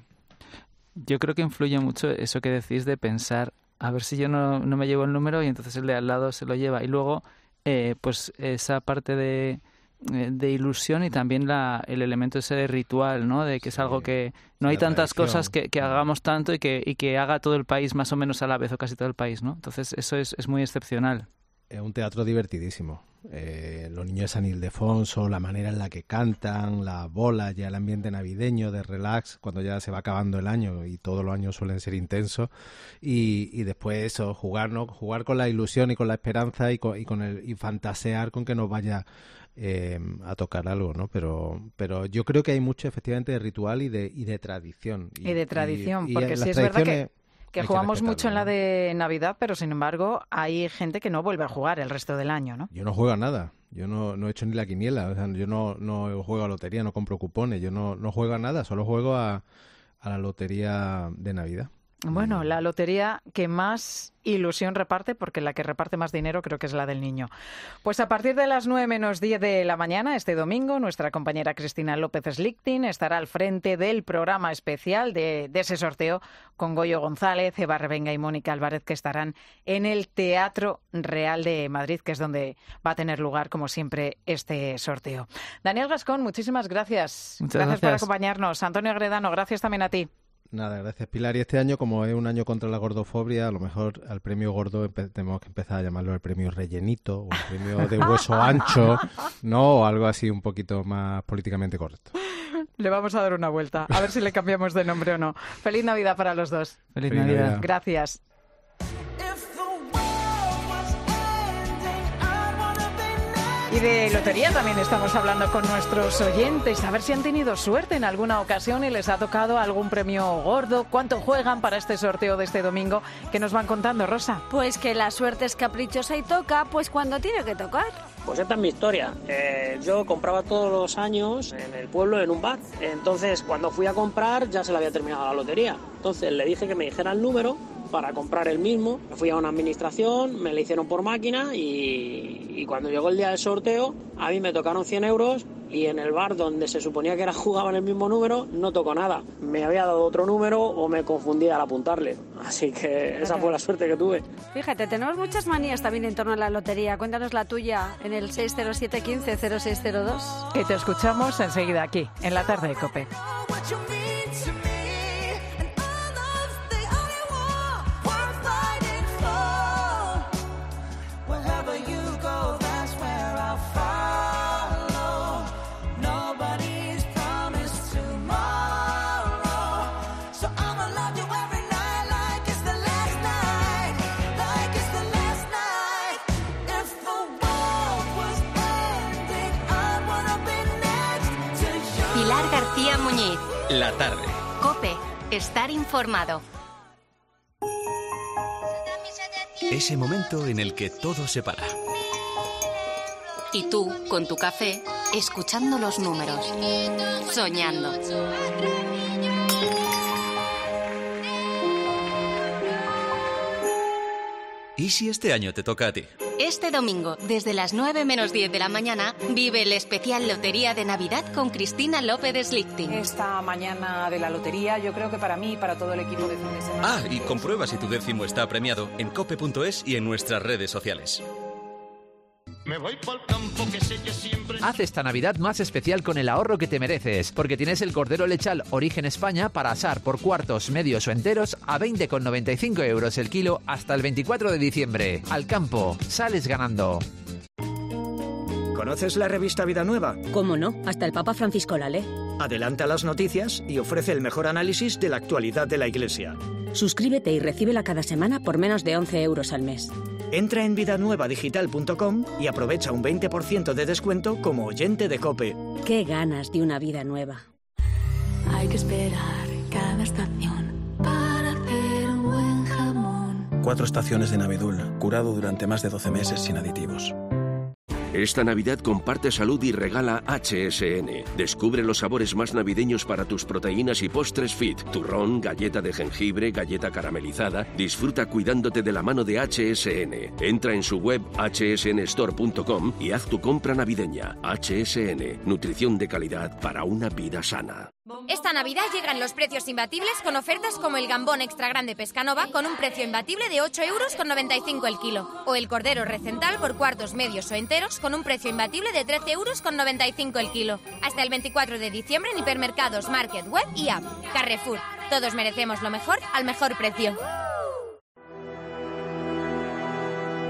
Yo creo que influye mucho eso que decís de pensar, a ver si yo no, no me llevo el número y entonces el de al lado se lo lleva. Y luego, eh, pues esa parte de, eh, de ilusión y también la, el elemento ese de ritual, ¿no? De que es algo que no hay la tantas tradición. cosas que, que hagamos tanto y que, y que haga todo el país más o menos a la vez o casi todo el país, ¿no? Entonces eso es, es muy excepcional. es un teatro divertidísimo. Eh, los niños de San Ildefonso, la manera en la que cantan, las bolas, ya el ambiente navideño de relax, cuando ya se va acabando el año y todos los años suelen ser intensos, y, y después eso, jugar, ¿no? Jugar con la ilusión y con la esperanza y con, y con el y fantasear con que nos vaya eh, a tocar algo, ¿no? Pero pero yo creo que hay mucho efectivamente de ritual y de y de tradición. Y, y de tradición, y, y porque sí es verdad que que jugamos que mucho en la de Navidad, pero sin embargo hay gente que no vuelve a jugar el resto del año, ¿no? Yo no juego a nada, yo no, no he hecho ni la quiniela, o sea, yo no, no juego a lotería, no compro cupones, yo no, no juego a nada, solo juego a, a la lotería de Navidad. Bueno, la lotería que más ilusión reparte, porque la que reparte más dinero creo que es la del niño. Pues a partir de las nueve menos diez de la mañana, este domingo, nuestra compañera Cristina López Slichting estará al frente del programa especial de, de ese sorteo con Goyo González, Eva Revenga y Mónica Álvarez, que estarán en el Teatro Real de Madrid, que es donde va a tener lugar, como siempre, este sorteo. Daniel Gascón, muchísimas gracias. Muchas gracias. gracias por acompañarnos. Antonio Agredano, gracias también a ti. Nada, gracias Pilar. Y este año, como es un año contra la gordofobia, a lo mejor al premio gordo tenemos que empezar a llamarlo el premio rellenito o el premio de hueso ancho, ¿no? O algo así un poquito más políticamente correcto. Le vamos a dar una vuelta, a ver si le cambiamos de nombre o no. Feliz Navidad para los dos. Feliz, Feliz Navidad. Navidad. Gracias. Y de lotería también estamos hablando con nuestros oyentes, a ver si han tenido suerte en alguna ocasión y les ha tocado algún premio gordo. ¿Cuánto juegan para este sorteo de este domingo? ¿Qué nos van contando, Rosa? Pues que la suerte es caprichosa y toca, pues cuando tiene que tocar. Pues esta es mi historia. Eh, yo compraba todos los años en el pueblo en un bar. Entonces, cuando fui a comprar ya se le había terminado la lotería. Entonces le dije que me dijera el número para comprar el mismo. Fui a una administración, me lo hicieron por máquina y, y cuando llegó el día del sorteo, a mí me tocaron cien euros y en el bar donde se suponía que era jugaban el mismo número, no tocó nada. Me había dado otro número o me confundí al apuntarle. Así que esa fue la suerte que tuve. Fíjate, tenemos muchas manías también en torno a la lotería. Cuéntanos la tuya en el seis cero siete uno cinco cero seis cero dos. Que te escuchamos enseguida aquí, en la tarde de COPE. García Muñiz. La tarde. COPE. Estar informado. Ese momento en el que todo se para. Y tú, con tu café, escuchando los números. Soñando. ¿Y si este año te toca a ti? Este domingo, desde las nueve menos diez de la mañana, vive el especial Lotería de Navidad con Cristina López Slichting. Esta mañana de la lotería, yo creo que para mí y para todo el equipo de fin de semana. Ah, y comprueba si tu décimo está premiado en cope punto es y en nuestras redes sociales. Me voy pa'l campo que sé que siempre... Haz esta Navidad más especial con el ahorro que te mereces, porque tienes el cordero lechal Origen España para asar por cuartos, medios o enteros a veinte con noventa y cinco euros el kilo hasta el veinticuatro de diciembre. Al campo, sales ganando. ¿Conoces la revista Vida Nueva? ¿Cómo no? Hasta el Papa Francisco la lee. Adelanta las noticias y ofrece el mejor análisis de la actualidad de la Iglesia. Suscríbete y recíbela cada semana por menos de once euros al mes. Entra en vida nueva digital punto com y aprovecha un veinte por ciento de descuento como oyente de COPE. ¡Qué ganas de una vida nueva! Hay que esperar cada estación para hacer un buen jamón. Cuatro estaciones de Navidul, curado durante más de doce meses sin aditivos. Esta Navidad comparte salud y regala H S N. Descubre los sabores más navideños para tus proteínas y postres fit. Turrón, galleta de jengibre, galleta caramelizada. Disfruta cuidándote de la mano de H S N. Entra en su web hache ese ene store punto com y haz tu compra navideña. H S N. Nutrición de calidad para una vida sana. Esta Navidad llegan los precios imbatibles con ofertas como el gambón extra grande Pescanova con un precio imbatible de ocho euros con noventa y cinco el kilo. O el cordero recental por cuartos, medios o enteros con un precio imbatible de trece euros con noventa y cinco el kilo. Hasta el veinticuatro de diciembre en hipermercados, market, web y app. Carrefour. Todos merecemos lo mejor al mejor precio.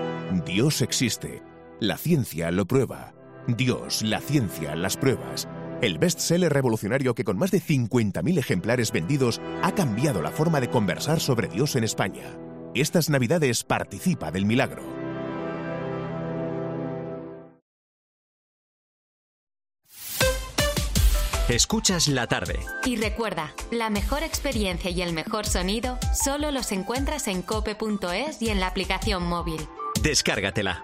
Dios existe. La ciencia lo prueba. Dios, la ciencia, las pruebas. El bestseller revolucionario que con más de cincuenta mil ejemplares vendidos ha cambiado la forma de conversar sobre Dios en España. Estas Navidades participa del milagro. Escuchas la tarde. Y recuerda, la mejor experiencia y el mejor sonido solo los encuentras en cope punto es y en la aplicación móvil. Descárgatela.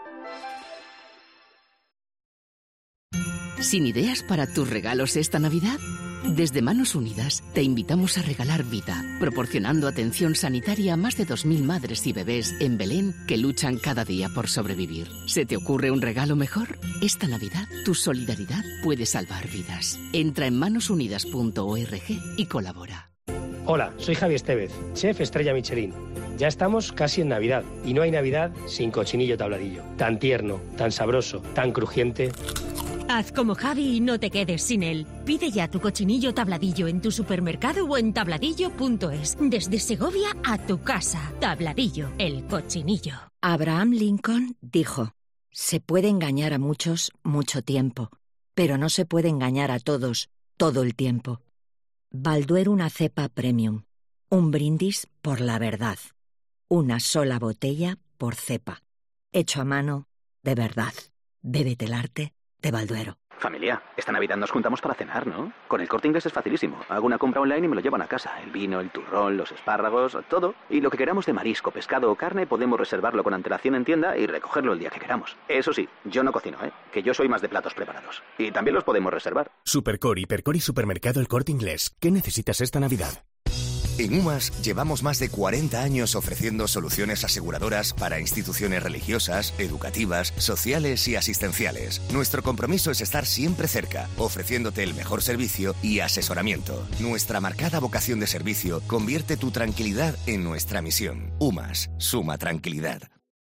¿Sin ideas para tus regalos esta Navidad? Desde Manos Unidas te invitamos a regalar vida, proporcionando atención sanitaria a más de dos mil madres y bebés en Belén que luchan cada día por sobrevivir. ¿Se te ocurre un regalo mejor? Esta Navidad, tu solidaridad puede salvar vidas. Entra en manos unidas punto org y colabora. Hola, soy Javi Estevez, chef estrella Michelin. Ya estamos casi en Navidad y no hay Navidad sin cochinillo tabladillo. Tan tierno, tan sabroso, tan crujiente. Haz como Javi y no te quedes sin él. Pide ya tu cochinillo tabladillo en tu supermercado o en tabladillo punto es. Desde Segovia a tu casa. Tabladillo, el cochinillo. Abraham Lincoln dijo: se puede engañar a muchos mucho tiempo, pero no se puede engañar a todos todo el tiempo. Balduero una cepa premium. Un brindis por la verdad. Una sola botella por cepa. Hecho a mano de verdad. Bébete el arte de Balduero. Familia, esta Navidad nos juntamos para cenar, ¿no? Con el Corte Inglés es facilísimo. Hago una compra online y me lo llevan a casa. El vino, el turrón, los espárragos, todo. Y lo que queramos de marisco, pescado o carne podemos reservarlo con antelación en tienda y recogerlo el día que queramos. Eso sí, yo no cocino, ¿eh? Que yo soy más de platos preparados. Y también los podemos reservar. Supercor, Hipercor y Supermercado El Corte Inglés. ¿Qué necesitas esta Navidad? En UMAS llevamos más de cuarenta años ofreciendo soluciones aseguradoras para instituciones religiosas, educativas, sociales y asistenciales. Nuestro compromiso es estar siempre cerca, ofreciéndote el mejor servicio y asesoramiento. Nuestra marcada vocación de servicio convierte tu tranquilidad en nuestra misión. UMAS, suma tranquilidad.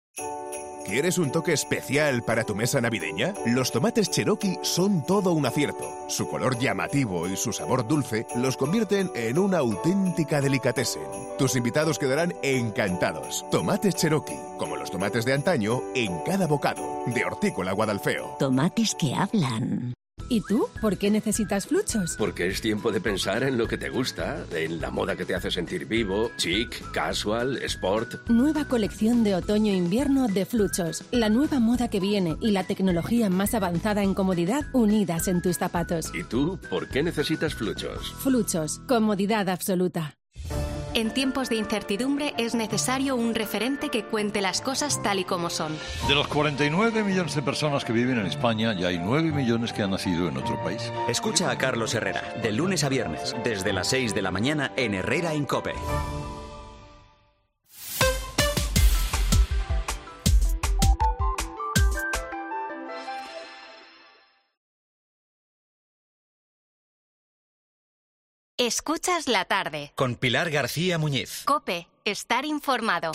¿Quieres un toque especial para tu mesa navideña? Los tomates Cherokee son todo un acierto. Su color llamativo y su sabor dulce los convierten en una auténtica delicatessen. Tus invitados quedarán encantados. Tomates Cherokee, como los tomates de antaño, en cada bocado. De Hortícola Guadalfeo. Tomates que hablan. ¿Y tú? ¿Por qué necesitas Fluchos? Porque es tiempo de pensar en lo que te gusta, en la moda que te hace sentir vivo, chic, casual, sport. Nueva colección de otoño-invierno de Fluchos. La nueva moda que viene y la tecnología más avanzada en comodidad unidas en tus zapatos. ¿Y tú? ¿Por qué necesitas Fluchos? Fluchos. Comodidad absoluta. En tiempos de incertidumbre es necesario un referente que cuente las cosas tal y como son. De los cuarenta y nueve millones de personas que viven en España, ya hay nueve millones que han nacido en otro país. Escucha a Carlos Herrera, de lunes a viernes, desde las seis de la mañana en Herrera en COPE. Escuchas la tarde. Con Pilar García Muñiz. COPE, estar informado.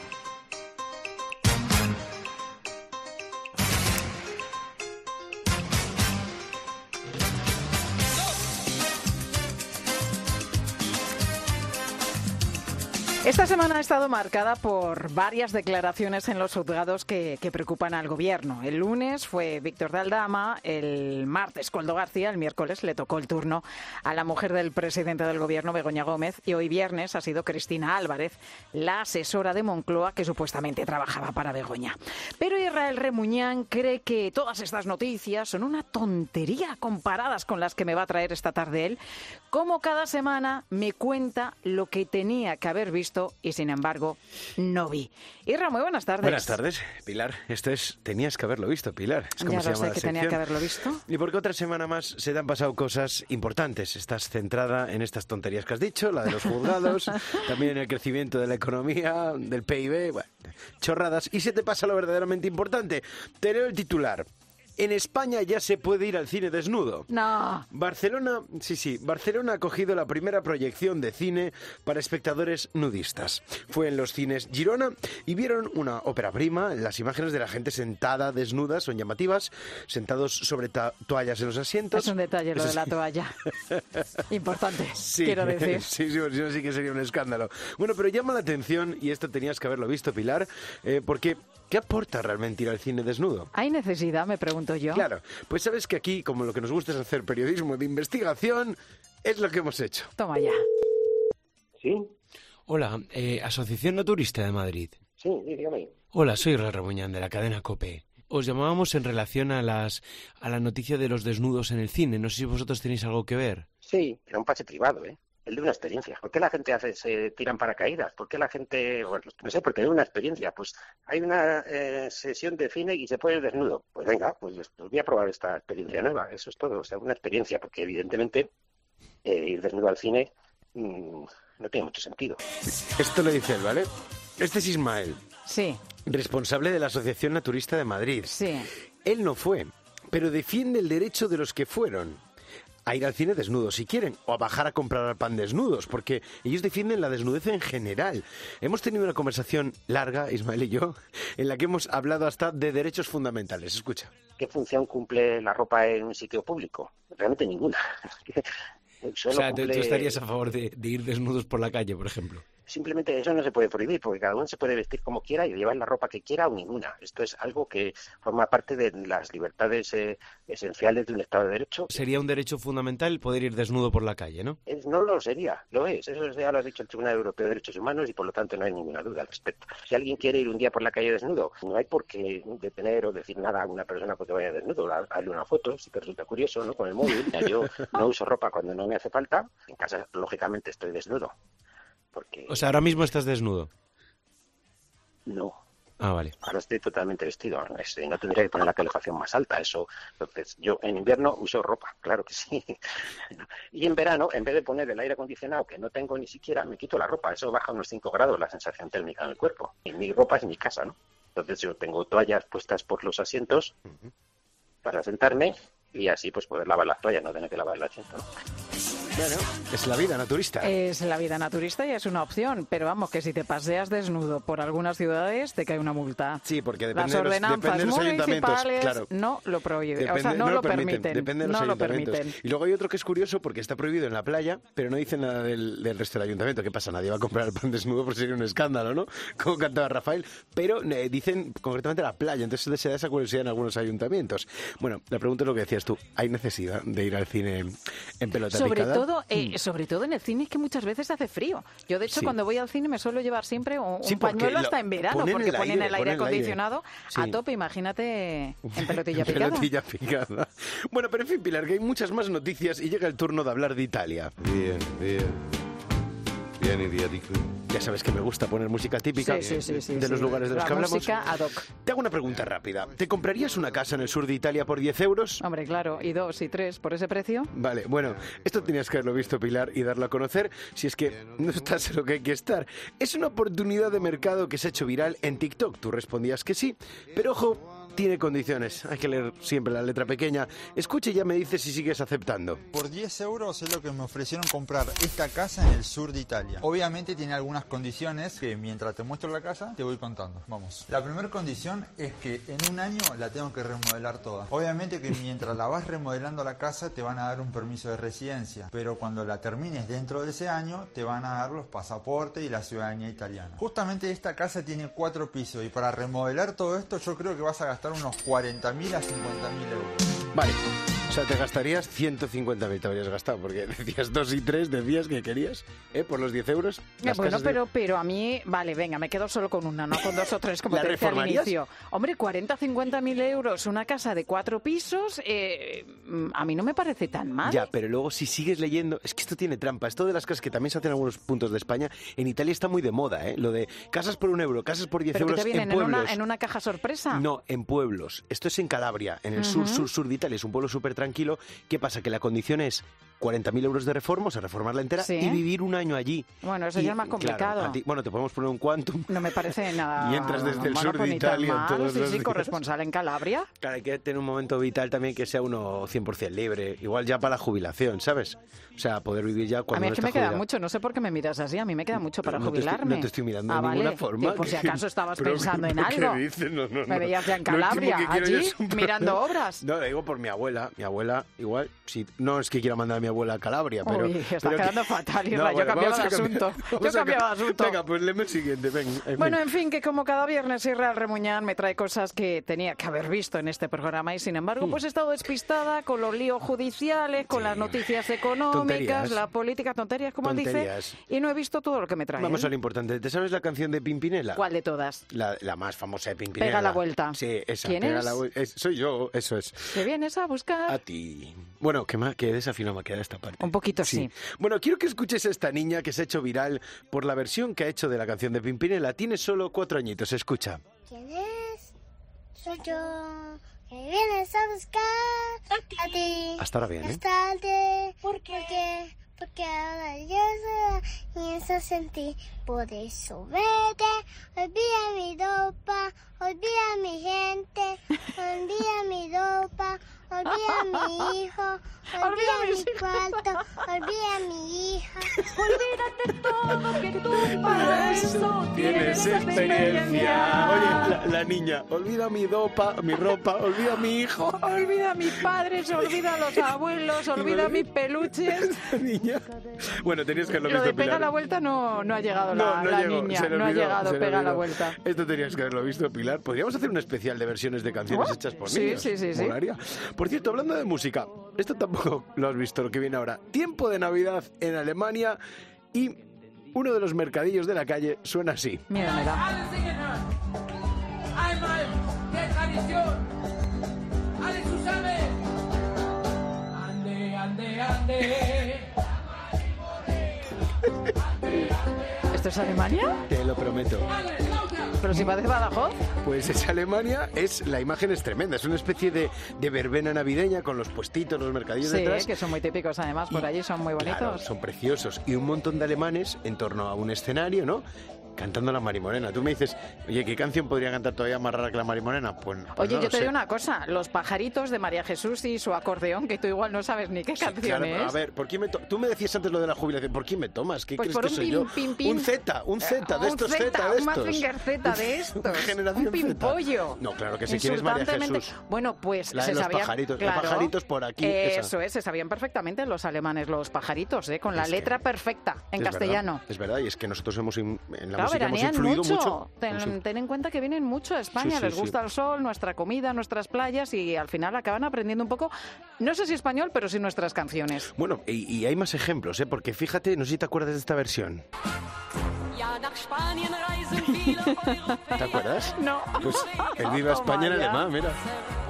Esta semana ha estado marcada por varias declaraciones en los juzgados que, que preocupan al gobierno. El lunes fue Víctor de Aldama, el martes Koldo García, el miércoles le tocó el turno a la mujer del presidente del gobierno, Begoña Gómez, y hoy viernes ha sido Cristina Álvarez, la asesora de Moncloa que supuestamente trabajaba para Begoña. Pero Israel Remuñán cree que todas estas noticias son una tontería comparadas con las que me va a traer esta tarde él. Como cada semana me cuenta lo que tenía que haber visto y sin embargo no vi. Irra, muy buenas tardes. Buenas tardes, Pilar. Esto es Tenías que haberlo visto, Pilar. Es como ya se lo llama sé la que sección. tenía que haberlo visto. Y porque otra semana más se te han pasado cosas importantes. Estás centrada en estas tonterías que has dicho, la de los juzgados, también en el crecimiento de la economía, del P I B, bueno, chorradas. Y se te pasa lo verdaderamente importante. Te leo el titular. En España ya se puede ir al cine desnudo. No. Barcelona, sí, sí, Barcelona ha cogido la primera proyección de cine para espectadores nudistas. Fue en los cines Girona y vieron una ópera prima. Las imágenes de la gente sentada desnuda son llamativas, sentados sobre toallas en los asientos. Es un detalle lo de la toalla. Importante, sí, quiero decir. Sí, sí, sí, sí que sería un escándalo. Bueno, pero llama la atención, y esto tenías que haberlo visto, Pilar, eh, porque ¿qué aporta realmente ir al cine desnudo? ¿Hay necesidad, me pregunto yo? Claro, pues sabes que aquí, como lo que nos gusta es hacer periodismo de investigación, es lo que hemos hecho. Toma ya. ¿Sí? Hola, eh, Asociación Naturista de Madrid. Sí, dígame. Hola, soy Ramuñán de la cadena COPE. Os llamábamos en relación a las a la noticia de los desnudos en el cine. No sé si vosotros tenéis algo que ver. Sí, era un pase privado, ¿eh? El de una experiencia. ¿Por qué la gente hace, se tiran paracaídas? ¿Por qué la gente...? Bueno, no sé, porque hay una experiencia. Pues hay una eh, sesión de cine y se puede ir desnudo. Pues venga, pues, pues voy a probar esta experiencia nueva. Eso es todo. O sea, una experiencia, porque evidentemente eh, ir desnudo al cine mmm, no tiene mucho sentido. Esto lo dice él, ¿vale? Este es Ismael. Sí. Responsable de la Asociación Naturista de Madrid. Sí. Él no fue, pero defiende el derecho de los que fueron a ir al cine desnudos si quieren, o a bajar a comprar al pan desnudos, porque ellos defienden la desnudez en general. Hemos tenido una conversación larga, Ismael y yo, en la que hemos hablado hasta de derechos fundamentales. Escucha. ¿Qué función cumple la ropa en un sitio público? Realmente ninguna. Solo o sea, cumple... ¿tú estarías a favor de, de ir desnudos por la calle, por ejemplo? Simplemente eso no se puede prohibir, porque cada uno se puede vestir como quiera y llevar la ropa que quiera o ninguna. Esto es algo que forma parte de las libertades eh, esenciales de un Estado de Derecho. Sería un derecho fundamental poder ir desnudo por la calle, ¿no? Es, no lo sería, lo es. Eso ya lo ha dicho el Tribunal Europeo de Derechos Humanos y por lo tanto no hay ninguna duda al respecto. Si alguien quiere ir un día por la calle desnudo, no hay por qué detener o decir nada a una persona porque vaya desnudo. Hazle una foto, si te resulta curioso, ¿no? Con el móvil. Yo no uso ropa cuando no me hace falta. En casa, lógicamente, estoy desnudo. Porque... O sea, ahora mismo estás desnudo. No. Ah, vale. Ahora estoy totalmente vestido. No tendría que poner la calefacción más alta. Eso. Entonces, yo en invierno uso ropa, claro que sí. Y en verano, en vez de poner el aire acondicionado, que no tengo ni siquiera, me quito la ropa. Eso baja unos cinco grados la sensación térmica en el cuerpo. Y mi ropa es mi casa, ¿no? Entonces yo tengo toallas puestas por los asientos uh-huh. para sentarme y así pues poder lavar las toallas, no tener que lavar el asiento, ¿no? Bueno, es la vida naturista. Es la vida naturista y es una opción, pero vamos, que si te paseas desnudo por algunas ciudades te cae una multa. Sí, porque depende Las ordenanzas de los, depende de los ayuntamientos, claro. no lo prohíben, depende, o sea, no, no lo permiten, permiten. Depende de los no ayuntamientos. Lo permiten. Y luego hay otro que es curioso porque está prohibido en la playa, pero no dice nada del, del resto del ayuntamiento. ¿Qué pasa? Nadie va a comprar el pan desnudo porque sería un escándalo, ¿no? Como cantaba Rafael. Pero eh, dicen concretamente la playa, entonces se da esa curiosidad en algunos ayuntamientos. Bueno, la pregunta es lo que decías tú. ¿Hay necesidad de ir al cine en pelota sobre picada? Todo, eh, mm. Sobre todo en el cine es que muchas veces hace frío. Yo, de hecho, sí. cuando voy al cine me suelo llevar siempre un, sí, un pañuelo lo, hasta en verano, ponen porque el ponen aire, el aire ponen acondicionado el aire. a Sí. tope, imagínate en pelotilla picada. pelotilla picada. Bueno, pero en fin, Pilar, que hay muchas más noticias y llega el turno de hablar de Italia. Bien, bien. Bien, idiático. Ya sabes que me gusta poner música típica sí, sí, sí, sí, de los sí. lugares de los La que hablamos. música ad hoc. Te hago una pregunta rápida. ¿Te comprarías una casa en el sur de Italia por diez euros? Hombre, claro. ¿Y dos y tres por ese precio? Vale, bueno, esto tenías que haberlo visto, Pilar, y darlo a conocer si es que no estás en lo que hay que estar. Es una oportunidad de mercado que se ha hecho viral en TikTok. Tú respondías que sí, pero ojo, tiene condiciones. Hay que leer siempre la letra pequeña. Escuche y ya me dices si sigues aceptando. Por diez euros es lo que me ofrecieron comprar esta casa en el sur de Italia. Obviamente tiene algunas condiciones que mientras te muestro la casa te voy contando. Vamos. La primera condición es que en un año la tengo que remodelar toda. Obviamente que mientras la vas remodelando la casa te van a dar un permiso de residencia, pero cuando la termines dentro de ese año te van a dar los pasaportes y la ciudadanía italiana. Justamente esta casa tiene cuatro pisos y para remodelar todo esto yo creo que vas a gastar unos cuarenta mil a cincuenta mil euros. Vale, o sea, te gastarías ciento cincuenta mil, te habrías gastado, porque decías dos y tres, decías que querías, ¿eh? Por los diez euros. Eh, bueno, pero, de... pero a mí, vale, venga, me quedo solo con una, no con dos o tres, como te decía al inicio. Hombre, cuarenta a cincuenta mil euros, una casa de cuatro pisos, eh, a mí no me parece tan mal. Ya, pero luego si sigues leyendo, es que esto tiene trampa. Esto de las casas que también se hacen en algunos puntos de España, en Italia está muy de moda, ¿eh? Lo de casas por un euro, casas por diez ¿Pero euros que te vienen en pueblos. En una, en una caja sorpresa? No, en pueblos. Esto es en Calabria, en el uh-huh. sur, sur, sur de Italia. Es un pueblo súper tranquilo. ¿Qué pasa? Que la condición es cuarenta mil euros de reforma, o sea, reformarla entera ¿Sí? y vivir un año allí. Bueno, eso y, ya es más complicado. Claro, ti, bueno, te podemos poner un quantum. No me parece nada... Y entras desde el bueno, sur de Italia mal, todos sí, los sí, días. corresponsal en Calabria. Claro, hay que tener un momento vital también que sea uno cien por ciento libre. Igual ya para la jubilación, ¿sabes? O sea, poder vivir ya cuando A mí es uno que está me queda jubilado. mucho, no sé por qué me miras así, a mí me queda mucho para no te estoy- jubilarme. no te estoy mirando ah, de ninguna vale. forma. Sí, por si que- acaso estabas pero- pensando en pero algo. ¿qué dices? No, no, Me no. veías ya en Lo último Calabria, que quiero yo allí, es un mirando problema. obras. No, lo digo por mi abuela. Mi abuela, igual, si no es que quiera mandar a mi abuela a Calabria, pero... Uy, estás pero que- quedando fatal, Isra, No, yo bueno, cambiaba vamos de a cambiar- asunto. vamos Yo a cambiaba cam- de asunto. Venga, pues léeme el siguiente, ven. en Bueno, fin. en fin, que como cada viernes Israel Remuñán me trae cosas que tenía que haber visto en este programa y sin embargo pues he estado despistada con los líos judiciales, con las noticias económicas, Tonterías. la política, tonterías como él dice, Tonterías. y no he visto todo lo que me trae. Vamos a lo importante. ¿Te sabes la canción de Pimpinela? ¿Cuál de todas? La, la más famosa de Pimpinela. Pega la vuelta. Sí, esa. ¿Quién Pega es? la vuel- es- Soy yo, eso es. ¿Qué vienes a buscar? A ti. Bueno, que, ma- que desafío me queda esta parte. Un poquito sí. Bueno, quiero que escuches a esta niña que se ha hecho viral por la versión que ha hecho de la canción de Pimpinela. Tiene solo cuatro añitos, escucha. ¿Quién es? Soy yo. ¿Qué vienes a buscar? A ti. Hasta ahora bien, ¿eh? Es tarde. ¿Por qué? Porque, porque ahora yo soy y eso sentí. Por eso vete. Olvida mi ropa. Olvida mi gente. Olvida mi ropa. Olvida mi hijo. Olvida mi cuarto. Olvida mi hija. Olvídate todo que tú para eso Tienes experiencia. Oye, la, la niña, olvida mi dopa, mi ropa, olvida mi hijo. Olvida a mis padres, olvida a los abuelos, olvida a mis peluches. Niña. Bueno, tenías que haberlo Lo de visto, pega Pilar. la vuelta no, no ha llegado la, No, no la llegó, niña, se le no ha olvidó, llegado, se le pega la olvidó. vuelta. Esto tenías que haberlo visto, Pilar. Podríamos hacer un especial de versiones de canciones Oh, hechas por sí, niños. sí, sí, sí. Molaría. Por cierto, hablando de música, esto tampoco lo has visto, lo que viene ahora. Tiempo de Navidad en Alemania y uno de los mercadillos de la calle suena así. Mira, mira. Einmal der Tradition. Alle zusammen. Ande, ande, ande. ¿Esto es Alemania? Te lo prometo. Pero si parece Badajoz. Pues es Alemania, es la imagen es tremenda, es una especie de, de verbena navideña con los puestitos, los mercadillos Sí, detrás. que son muy típicos además, por allí son muy bonitos. Claro, son preciosos. Y un montón de alemanes en torno a un escenario, ¿no? Cantando la Marimorena. Tú me dices, oye, ¿qué canción podría cantar todavía más rara que la Marimorena? Pues, pues Oye, no yo lo te sé. digo una cosa, los pajaritos de María Jesús y su acordeón, que tú igual no sabes ni qué Sí, canción claro, es. pero a ver, ¿por quién me to- tú me decías antes lo de la jubilación, ¿por quién me tomas? ¿Qué Pues crees por que un soy pin, yo? pin, pin. Un Z, un Z, de Un estos Zeta, Z, de un estos. Mazinger Z de estos. Generación Un pimpollo. Z. No, claro que sí, ¿quién es María Insultantemente- Jesús? Bueno, pues La de se los sabían, pajaritos, los claro, pajaritos por aquí, esa. Eso es, se sabían perfectamente los alemanes los pajaritos, ¿eh? Con la Es que- letra perfecta en Es castellano. verdad, es verdad, y es que nosotros hemos in- en la Claro, música hemos veranean influido mucho. mucho. Ten, Hemos- ten en cuenta que vienen mucho a España, Sí, sí, les sí. gusta el sol, nuestra comida, nuestras playas y al final acaban aprendiendo un poco, no sé si español, pero sí nuestras canciones. Bueno, y, y hay más ejemplos, ¿eh? Porque fíjate, no sé si te acuerdas de esta versión. ¿Te acuerdas? No. Pues el Viva España en Toma ya. alemán, mira.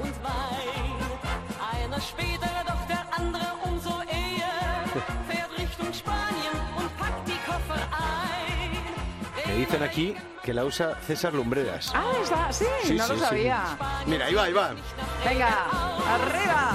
Me dicen aquí que la usa César Lumbreras. Ah, está, sí, Sí, no sí, lo sí. sabía. Mira, ahí va, ahí va. Venga, arriba.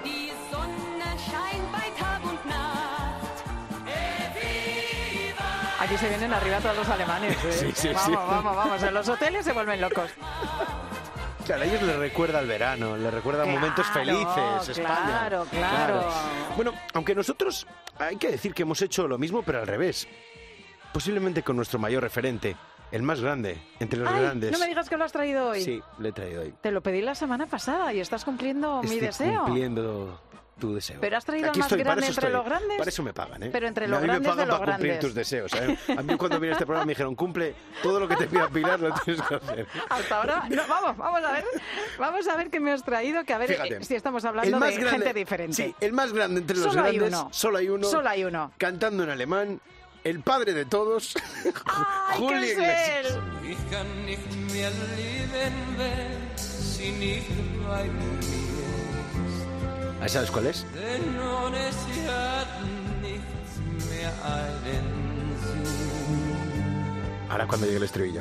Aquí se vienen arriba todos los alemanes. ¿eh? Sí, sí, vamos, sí. vamos, vamos. En los hoteles se vuelven locos. Claro, a ellos les recuerda el verano, les recuerda Claro, momentos felices, España. claro, claro. Bueno, aunque nosotros hay que decir que hemos hecho lo mismo, pero al revés. Posiblemente con nuestro mayor referente, el más grande, entre los Ay, grandes. no me digas que lo has traído hoy. Sí, le he traído hoy. Te lo pedí la semana pasada y estás cumpliendo mi Estoy deseo. cumpliendo tu deseo. Pero has traído Aquí al más estoy, para grande eso entre estoy. los grandes. Para eso me pagan, ¿eh? Pero entre A los mí me grandes pagan de los para cumplir grandes. tus deseos, ¿eh? A mí cuando vine a este programa me dijeron, cumple todo lo que te pida Pilar, lo tienes que hacer. Hasta ahora, no, vamos, vamos a ver, vamos a ver qué me has traído, que a ver Fíjate, eh, si estamos el hablando más de grande- gente diferente. Sí, el más grande entre los Solo hay grandes, uno. solo hay uno. Solo hay uno. Cantando en alemán, el padre de todos, ¡Ay, Julio qué es Iglesias. él! Ich kann nicht mehr leben, wenn sie nicht bei mir ist. ¿Sabes cuál es? Denn ohne sie hat nichts mehr einen Sinn. Ahora cuando llegue el estribillo.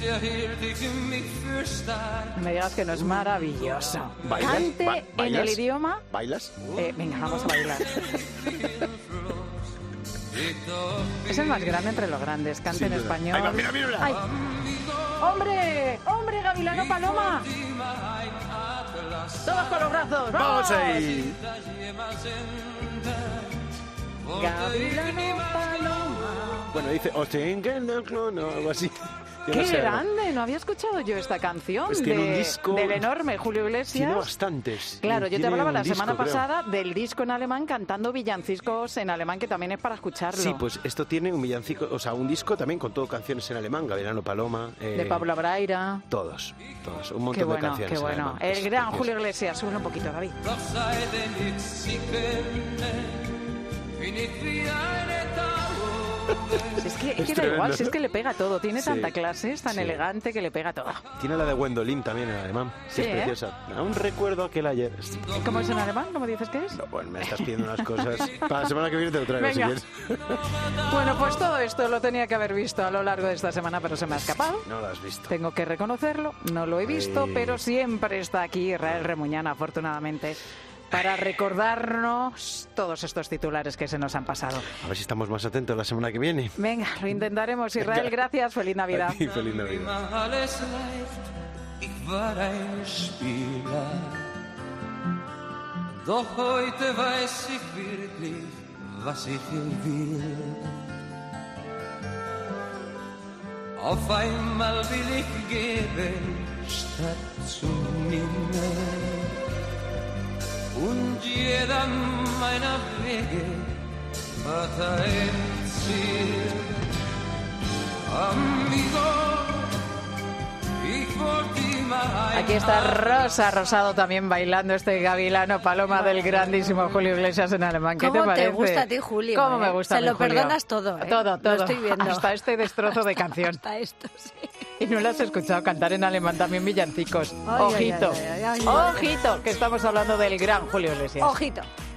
No me digas que no es maravilloso. ¿Bailas? Cante Ba- en ¿bailas? el idioma. ¿Bailas? Eh, venga, vamos a bailar. Es el más grande entre los grandes. Cante Sin en duda. español. Ahí va, mira, mira, mira. ¡Ay! ¡Hombre! ¡Hombre, Gavilano Paloma! ¡Todos con los brazos! ¡Vamos! ¡Vamos ahí! Gavilano Paloma. Bueno, dice, o no, algo así. Yo ¡Qué no sé, grande! No había escuchado yo esta canción Pues de, tiene un disco- del enorme Julio Iglesias. Tiene bastantes. Claro, yo te Tiene hablaba un la disco, semana creo. pasada del disco en alemán cantando villancicos en alemán, que también es para escucharlo. Sí, pues esto tiene un villancico, o sea, un disco también con todo canciones en alemán, Gavilano Paloma. eh, De Pablo Braira. Todos, todos, un montón Qué bueno, de canciones qué en bueno. alemán. El Es gran precioso. Julio Iglesias, sube un poquito, David. Si es que, es que Es da tremendo, igual, si es ¿no? que le pega todo. Tiene Sí, tanta clase, es tan sí. elegante que le pega todo. Tiene la de Gwendolyn también en alemán. Sí, Sí, es ¿eh? preciosa. Aún recuerdo aquel ayer. ¿Cómo es en alemán? ¿Cómo dices que es? No, bueno, me estás pidiendo unas cosas. Para la semana que viene te lo traigo, Venga. si quieres. Bueno, pues todo esto lo tenía que haber visto a lo largo de esta semana, pero se me ha escapado. No lo has visto. Tengo que reconocerlo, no lo he visto, Ay. pero siempre está aquí Israel Remuñán, afortunadamente, para recordarnos todos estos titulares que se nos han pasado. A ver si estamos más atentos la semana que viene. Venga, lo intentaremos. Israel, gracias. Feliz Navidad. A ti, feliz Navidad. Alles leicht, ich war ein Spieler. Doch heute weiß ich wirklich, was ich will. Auf einmal will ich geben, statt zu nehmen. Und jeder meiner Wege hat ein Ziel. Amigo, ich wollte immer Aquí está Rosa Rosado también bailando este Gavilano Paloma del grandísimo Julio Iglesias en alemán. ¿Qué te ¿Cómo te parece? gusta a ti, Julio, ¿Cómo eh? me gusta Se a mí, lo Julio? perdonas todo, eh? Todo, Lo todo. estoy viendo. Hasta este destrozo de canción. Hasta esto, sí. Y no lo has escuchado cantar en alemán también villancicos. Ay, Ojito, ay, ay, ay, ay. ojito, que estamos hablando del gran Julio Iglesias. Ojito.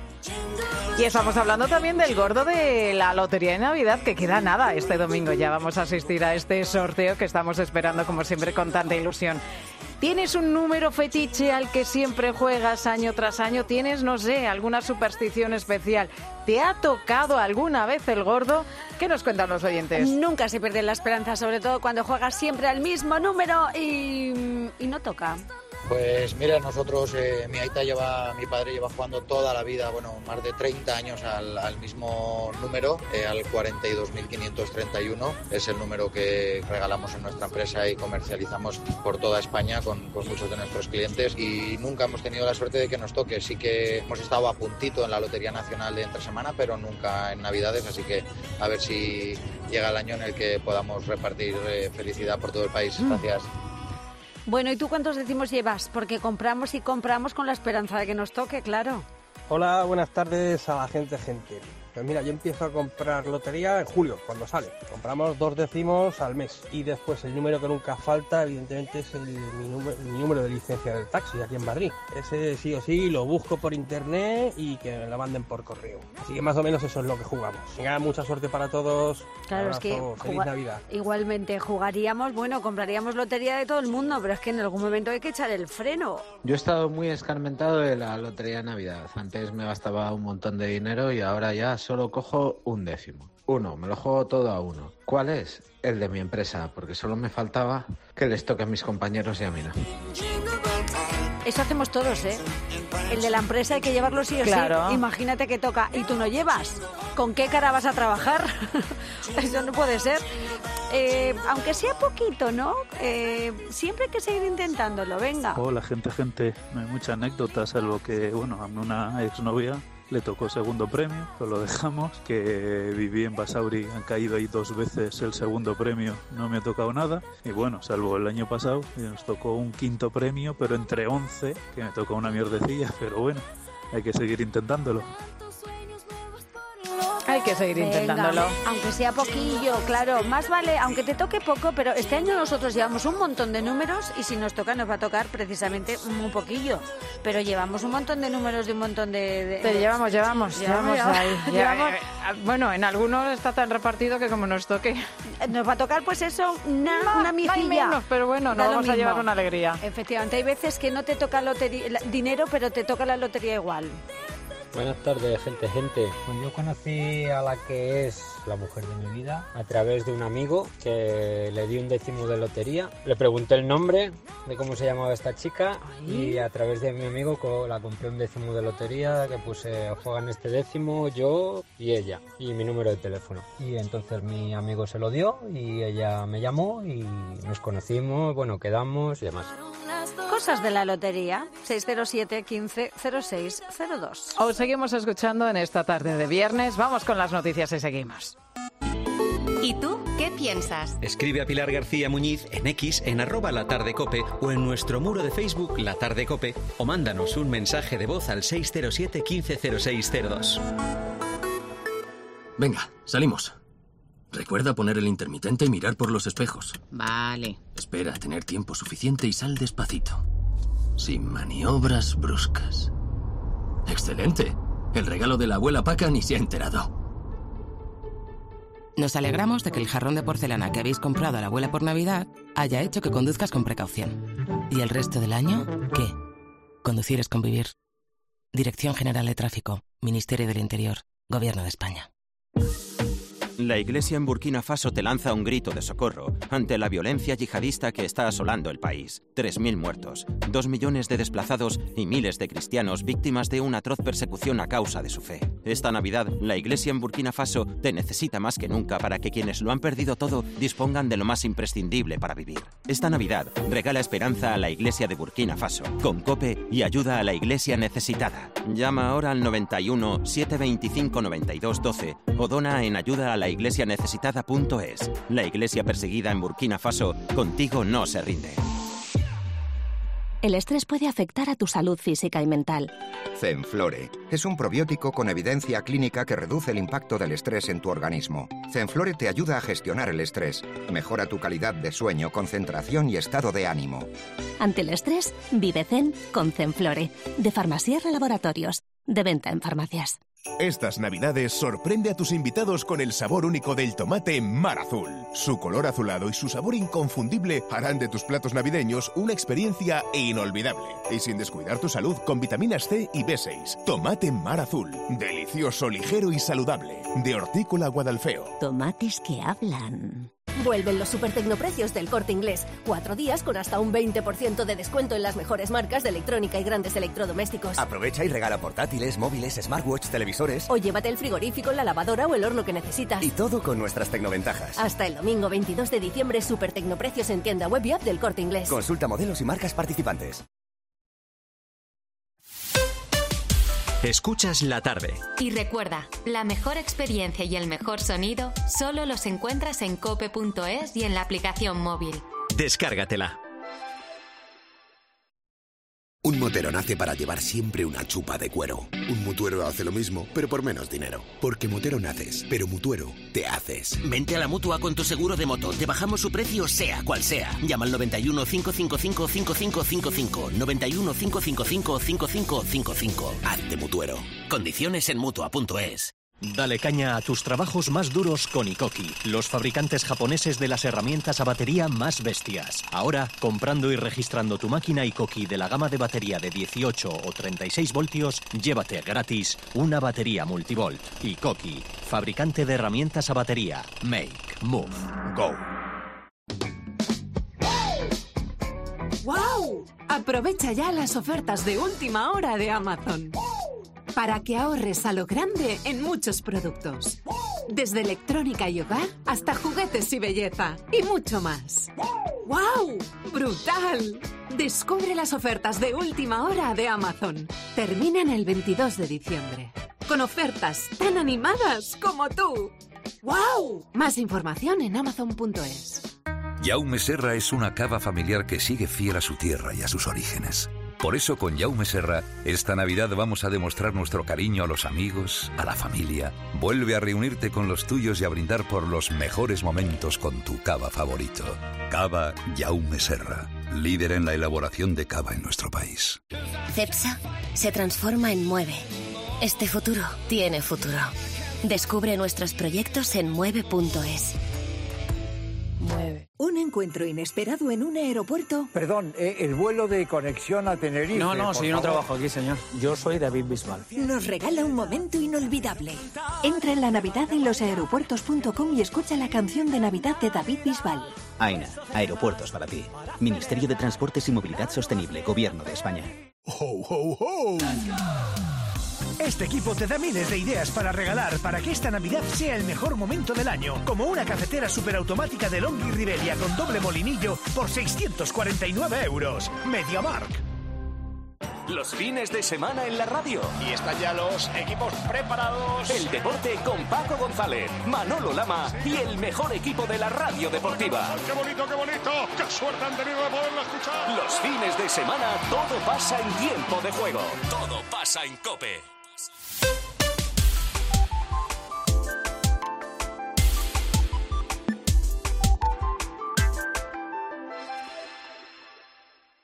Y estamos hablando también del gordo de la Lotería de Navidad, que queda nada este domingo. Ya vamos a asistir a este sorteo que estamos esperando, como siempre, con tanta ilusión. ¿Tienes un número fetiche al que siempre juegas año tras año? ¿Tienes, no sé, alguna superstición especial? ¿Te ha tocado alguna vez el gordo? ¿Qué nos cuentan los oyentes? Nunca se pierde la esperanza, sobre todo cuando juegas siempre al mismo número y, y no toca. Pues mira, nosotros, eh, mi aita lleva, mi padre lleva jugando toda la vida, bueno, más de treinta años al, al mismo número, eh, al cuarenta y dos mil quinientos treinta y uno. Es el número que regalamos en nuestra empresa y comercializamos por toda España con, con muchos de nuestros clientes y nunca hemos tenido la suerte de que nos toque. Sí que hemos estado a puntito en la Lotería Nacional de entre semana, pero nunca en Navidades, así que a ver si llega el año en el que podamos repartir eh, felicidad por todo el país. Gracias. Bueno, ¿y tú cuántos décimos llevas? Porque compramos y compramos con la esperanza de que nos toque, claro. Hola, buenas tardes a la gente gente. Pues mira, yo empiezo a comprar lotería en julio, cuando sale. Compramos dos décimos al mes. Y después el número que nunca falta, evidentemente, es el, mi, número, mi número de licencia del taxi aquí en Madrid. Ese sí o sí lo busco por internet y que me lo manden por correo. Así que más o menos eso es lo que jugamos. Venga, mucha suerte para todos. Claro, Abrazo, es que feliz juga- Navidad. igualmente jugaríamos, bueno, compraríamos lotería de todo el mundo, pero es que en algún momento hay que echar el freno. Yo he estado muy escarmentado de la lotería de Navidad. Antes me gastaba un montón de dinero y ahora ya solo cojo un décimo. Uno, me lo juego todo a uno. ¿Cuál es? El de mi empresa, porque solo me faltaba que les toque a mis compañeros y a mí no. Eso hacemos todos, ¿eh? El de la empresa hay que llevarlo sí o Claro. sí. Imagínate que toca y tú no llevas. ¿Con qué cara vas a trabajar? Eso no puede ser. Eh, aunque sea poquito, ¿no? Eh, siempre hay que seguir intentándolo, venga. Hola, gente, gente. No hay mucha anécdota, salvo que, bueno, a mí una exnovia le tocó segundo premio, pero lo dejamos, que viví en Basauri, han caído ahí dos veces el segundo premio, no me ha tocado nada, y bueno, salvo el año pasado, que nos tocó un quinto premio, pero entre once, que me tocó una mierdecilla, pero bueno, hay que seguir intentándolo. Hay que seguir Venga, intentándolo. aunque sea poquillo, claro, más vale, aunque te toque poco, pero este año nosotros llevamos un montón de números y si nos toca nos va a tocar precisamente muy poquillo, pero llevamos un montón de números de un montón de... de Te llevamos, llevamos, llevamos, llevamos ahí. Ya, llevamos- eh, eh, bueno, en algunos está tan repartido que como nos toque... Nos va a tocar pues eso, una, No, una no hay mijilla. menos, pero bueno, Da nos lo vamos a mismo. llevar una alegría. Efectivamente, hay veces que no te toca lotería, la- dinero, pero te toca la lotería igual. Buenas tardes, gente, gente. Pues yo conocí a la que es la mujer de mi vida a través de un amigo que le di un décimo de lotería. Le pregunté el nombre de cómo se llamaba esta chica y a través de mi amigo co- la compré un décimo de lotería que puse juegan este décimo yo y ella y mi número de teléfono. Y entonces mi amigo se lo dio y ella me llamó y nos conocimos, bueno, quedamos y demás. Cosas de la lotería, seis cero siete, quince, cero seis cero dos. Os seguimos escuchando en esta tarde de viernes. Vamos con las noticias y seguimos. ¿Y tú qué piensas? Escribe a Pilar García Muñiz en X, en arroba La Tarde Cope o en nuestro muro de Facebook La Tarde Cope o mándanos un mensaje de voz al seis cero siete, quince, cero seis cero dos. Venga, salimos. Recuerda poner el intermitente y mirar por los espejos. Vale. Espera a tener tiempo suficiente y sal despacito. Sin maniobras bruscas. ¡Excelente! El regalo de la abuela Paca ni se ha enterado. Nos alegramos de que el jarrón de porcelana que habéis comprado a la abuela por Navidad haya hecho que conduzcas con precaución. ¿Y el resto del año? ¿Qué? Conducir es convivir. Dirección General de Tráfico, Ministerio del Interior, Gobierno de España. La Iglesia en Burkina Faso te lanza un grito de socorro ante la violencia yihadista que está asolando el país. tres mil muertos, dos millones de desplazados y miles de cristianos víctimas de una atroz persecución a causa de su fe. Esta Navidad, la Iglesia en Burkina Faso te necesita más que nunca para que quienes lo han perdido todo dispongan de lo más imprescindible para vivir. Esta Navidad, regala esperanza a la Iglesia de Burkina Faso, con COPE y ayuda a la Iglesia necesitada. Llama ahora al noventa y uno, setecientos veinticinco, noventa y dos, doce o dona en ayuda a la iglesia necesitada punto es. La iglesia perseguida en Burkina Faso, contigo no se rinde. El estrés puede afectar a tu salud física y mental. Zenflore es un probiótico con evidencia clínica que reduce el impacto del estrés en tu organismo. Zenflore te ayuda a gestionar el estrés, mejora tu calidad de sueño, concentración y estado de ánimo. Ante el estrés, vive Zen con Zenflore, de Farmasierra Laboratorios, de venta en farmacias. Estas Navidades sorprende a tus invitados con el sabor único del tomate Mar Azul. Su color azulado y su sabor inconfundible harán de tus platos navideños una experiencia inolvidable. Y sin descuidar tu salud con vitaminas C y B seis. Tomate Mar Azul. Delicioso, ligero y saludable. De Hortícola Guadalfeo. Tomates que hablan. Vuelven los supertecnoprecios del Corte Inglés. Cuatro días con hasta un veinte por ciento de descuento en las mejores marcas de electrónica y grandes electrodomésticos. Aprovecha y regala portátiles, móviles, smartwatch, televisores. O llévate el frigorífico, la lavadora o el horno que necesitas. Y todo con nuestras tecnoventajas. Hasta el domingo veintidós de diciembre, supertecnoprecios en tienda web y app del Corte Inglés. Consulta modelos y marcas participantes. Escuchas La Tarde. Y recuerda, la mejor experiencia y el mejor sonido solo los encuentras en cope punto es y en la aplicación móvil. Descárgatela. Un motero nace para llevar siempre una chupa de cuero. Un mutuero hace lo mismo, pero por menos dinero. Porque motero naces, pero mutuero te haces. Vente a la Mutua con tu seguro de moto. Te bajamos su precio sea cual sea. Llama al noventa y uno, cinco cinco cinco, cinco cinco cinco cinco. noventa y uno, cinco cinco cinco, cinco cinco cinco cinco. Hazte mutuero. Condiciones en Mutua punto es. Dale caña a tus trabajos más duros con Ikoki, los fabricantes japoneses de las herramientas a batería más bestias. Ahora, comprando y registrando tu máquina Ikoki de la gama de batería de dieciocho o treinta y seis voltios, llévate gratis una batería multivolt. Ikoki, fabricante de herramientas a batería. Make, move, go. ¡Wow! Aprovecha ya las ofertas de última hora de Amazon, para que ahorres a lo grande en muchos productos. Desde electrónica y hogar hasta juguetes y belleza. Y mucho más. ¡Wow! ¡Brutal! Descubre las ofertas de última hora de Amazon. Terminan el veintidós de diciembre. Con ofertas tan animadas como tú. ¡Wow! Más información en amazon punto es. Jaume Serra es una cava familiar que sigue fiel a su tierra y a sus orígenes. Por eso con Jaume Serra, esta Navidad vamos a demostrar nuestro cariño a los amigos, a la familia. Vuelve a reunirte con los tuyos y a brindar por los mejores momentos con tu cava favorito. Cava Jaume Serra, líder en la elaboración de cava en nuestro país. Cepsa se transforma en Mueve. Este futuro tiene futuro. Descubre nuestros proyectos en mueve punto es. Mueve. Un encuentro inesperado en un aeropuerto. Perdón, eh, el vuelo de conexión a Tenerife. No, no, si yo no favor. trabajo aquí, señor. Yo soy David Bisbal. Nos regala un momento inolvidable. Entra en la Navidad en los aeropuertos punto com y escucha la canción de Navidad de David Bisbal. AENA, aeropuertos para ti. Ministerio de Transportes y Movilidad Sostenible, Gobierno de España. ¡Ho, ho, ho! Este equipo te da miles de ideas para regalar para que esta Navidad sea el mejor momento del año, como una cafetera superautomática de Longhi Rivelia con doble molinillo por seiscientos cuarenta y nueve euros. MediaMarkt. Los fines de semana en la radio. Y están ya los equipos preparados. El deporte con Paco González, Manolo Lama y el mejor equipo de la radio deportiva. ¡Qué bonito, qué bonito! ¡Qué suerte han tenido de poderlo escuchar! Los fines de semana todo pasa en tiempo de juego. Todo pasa en COPE.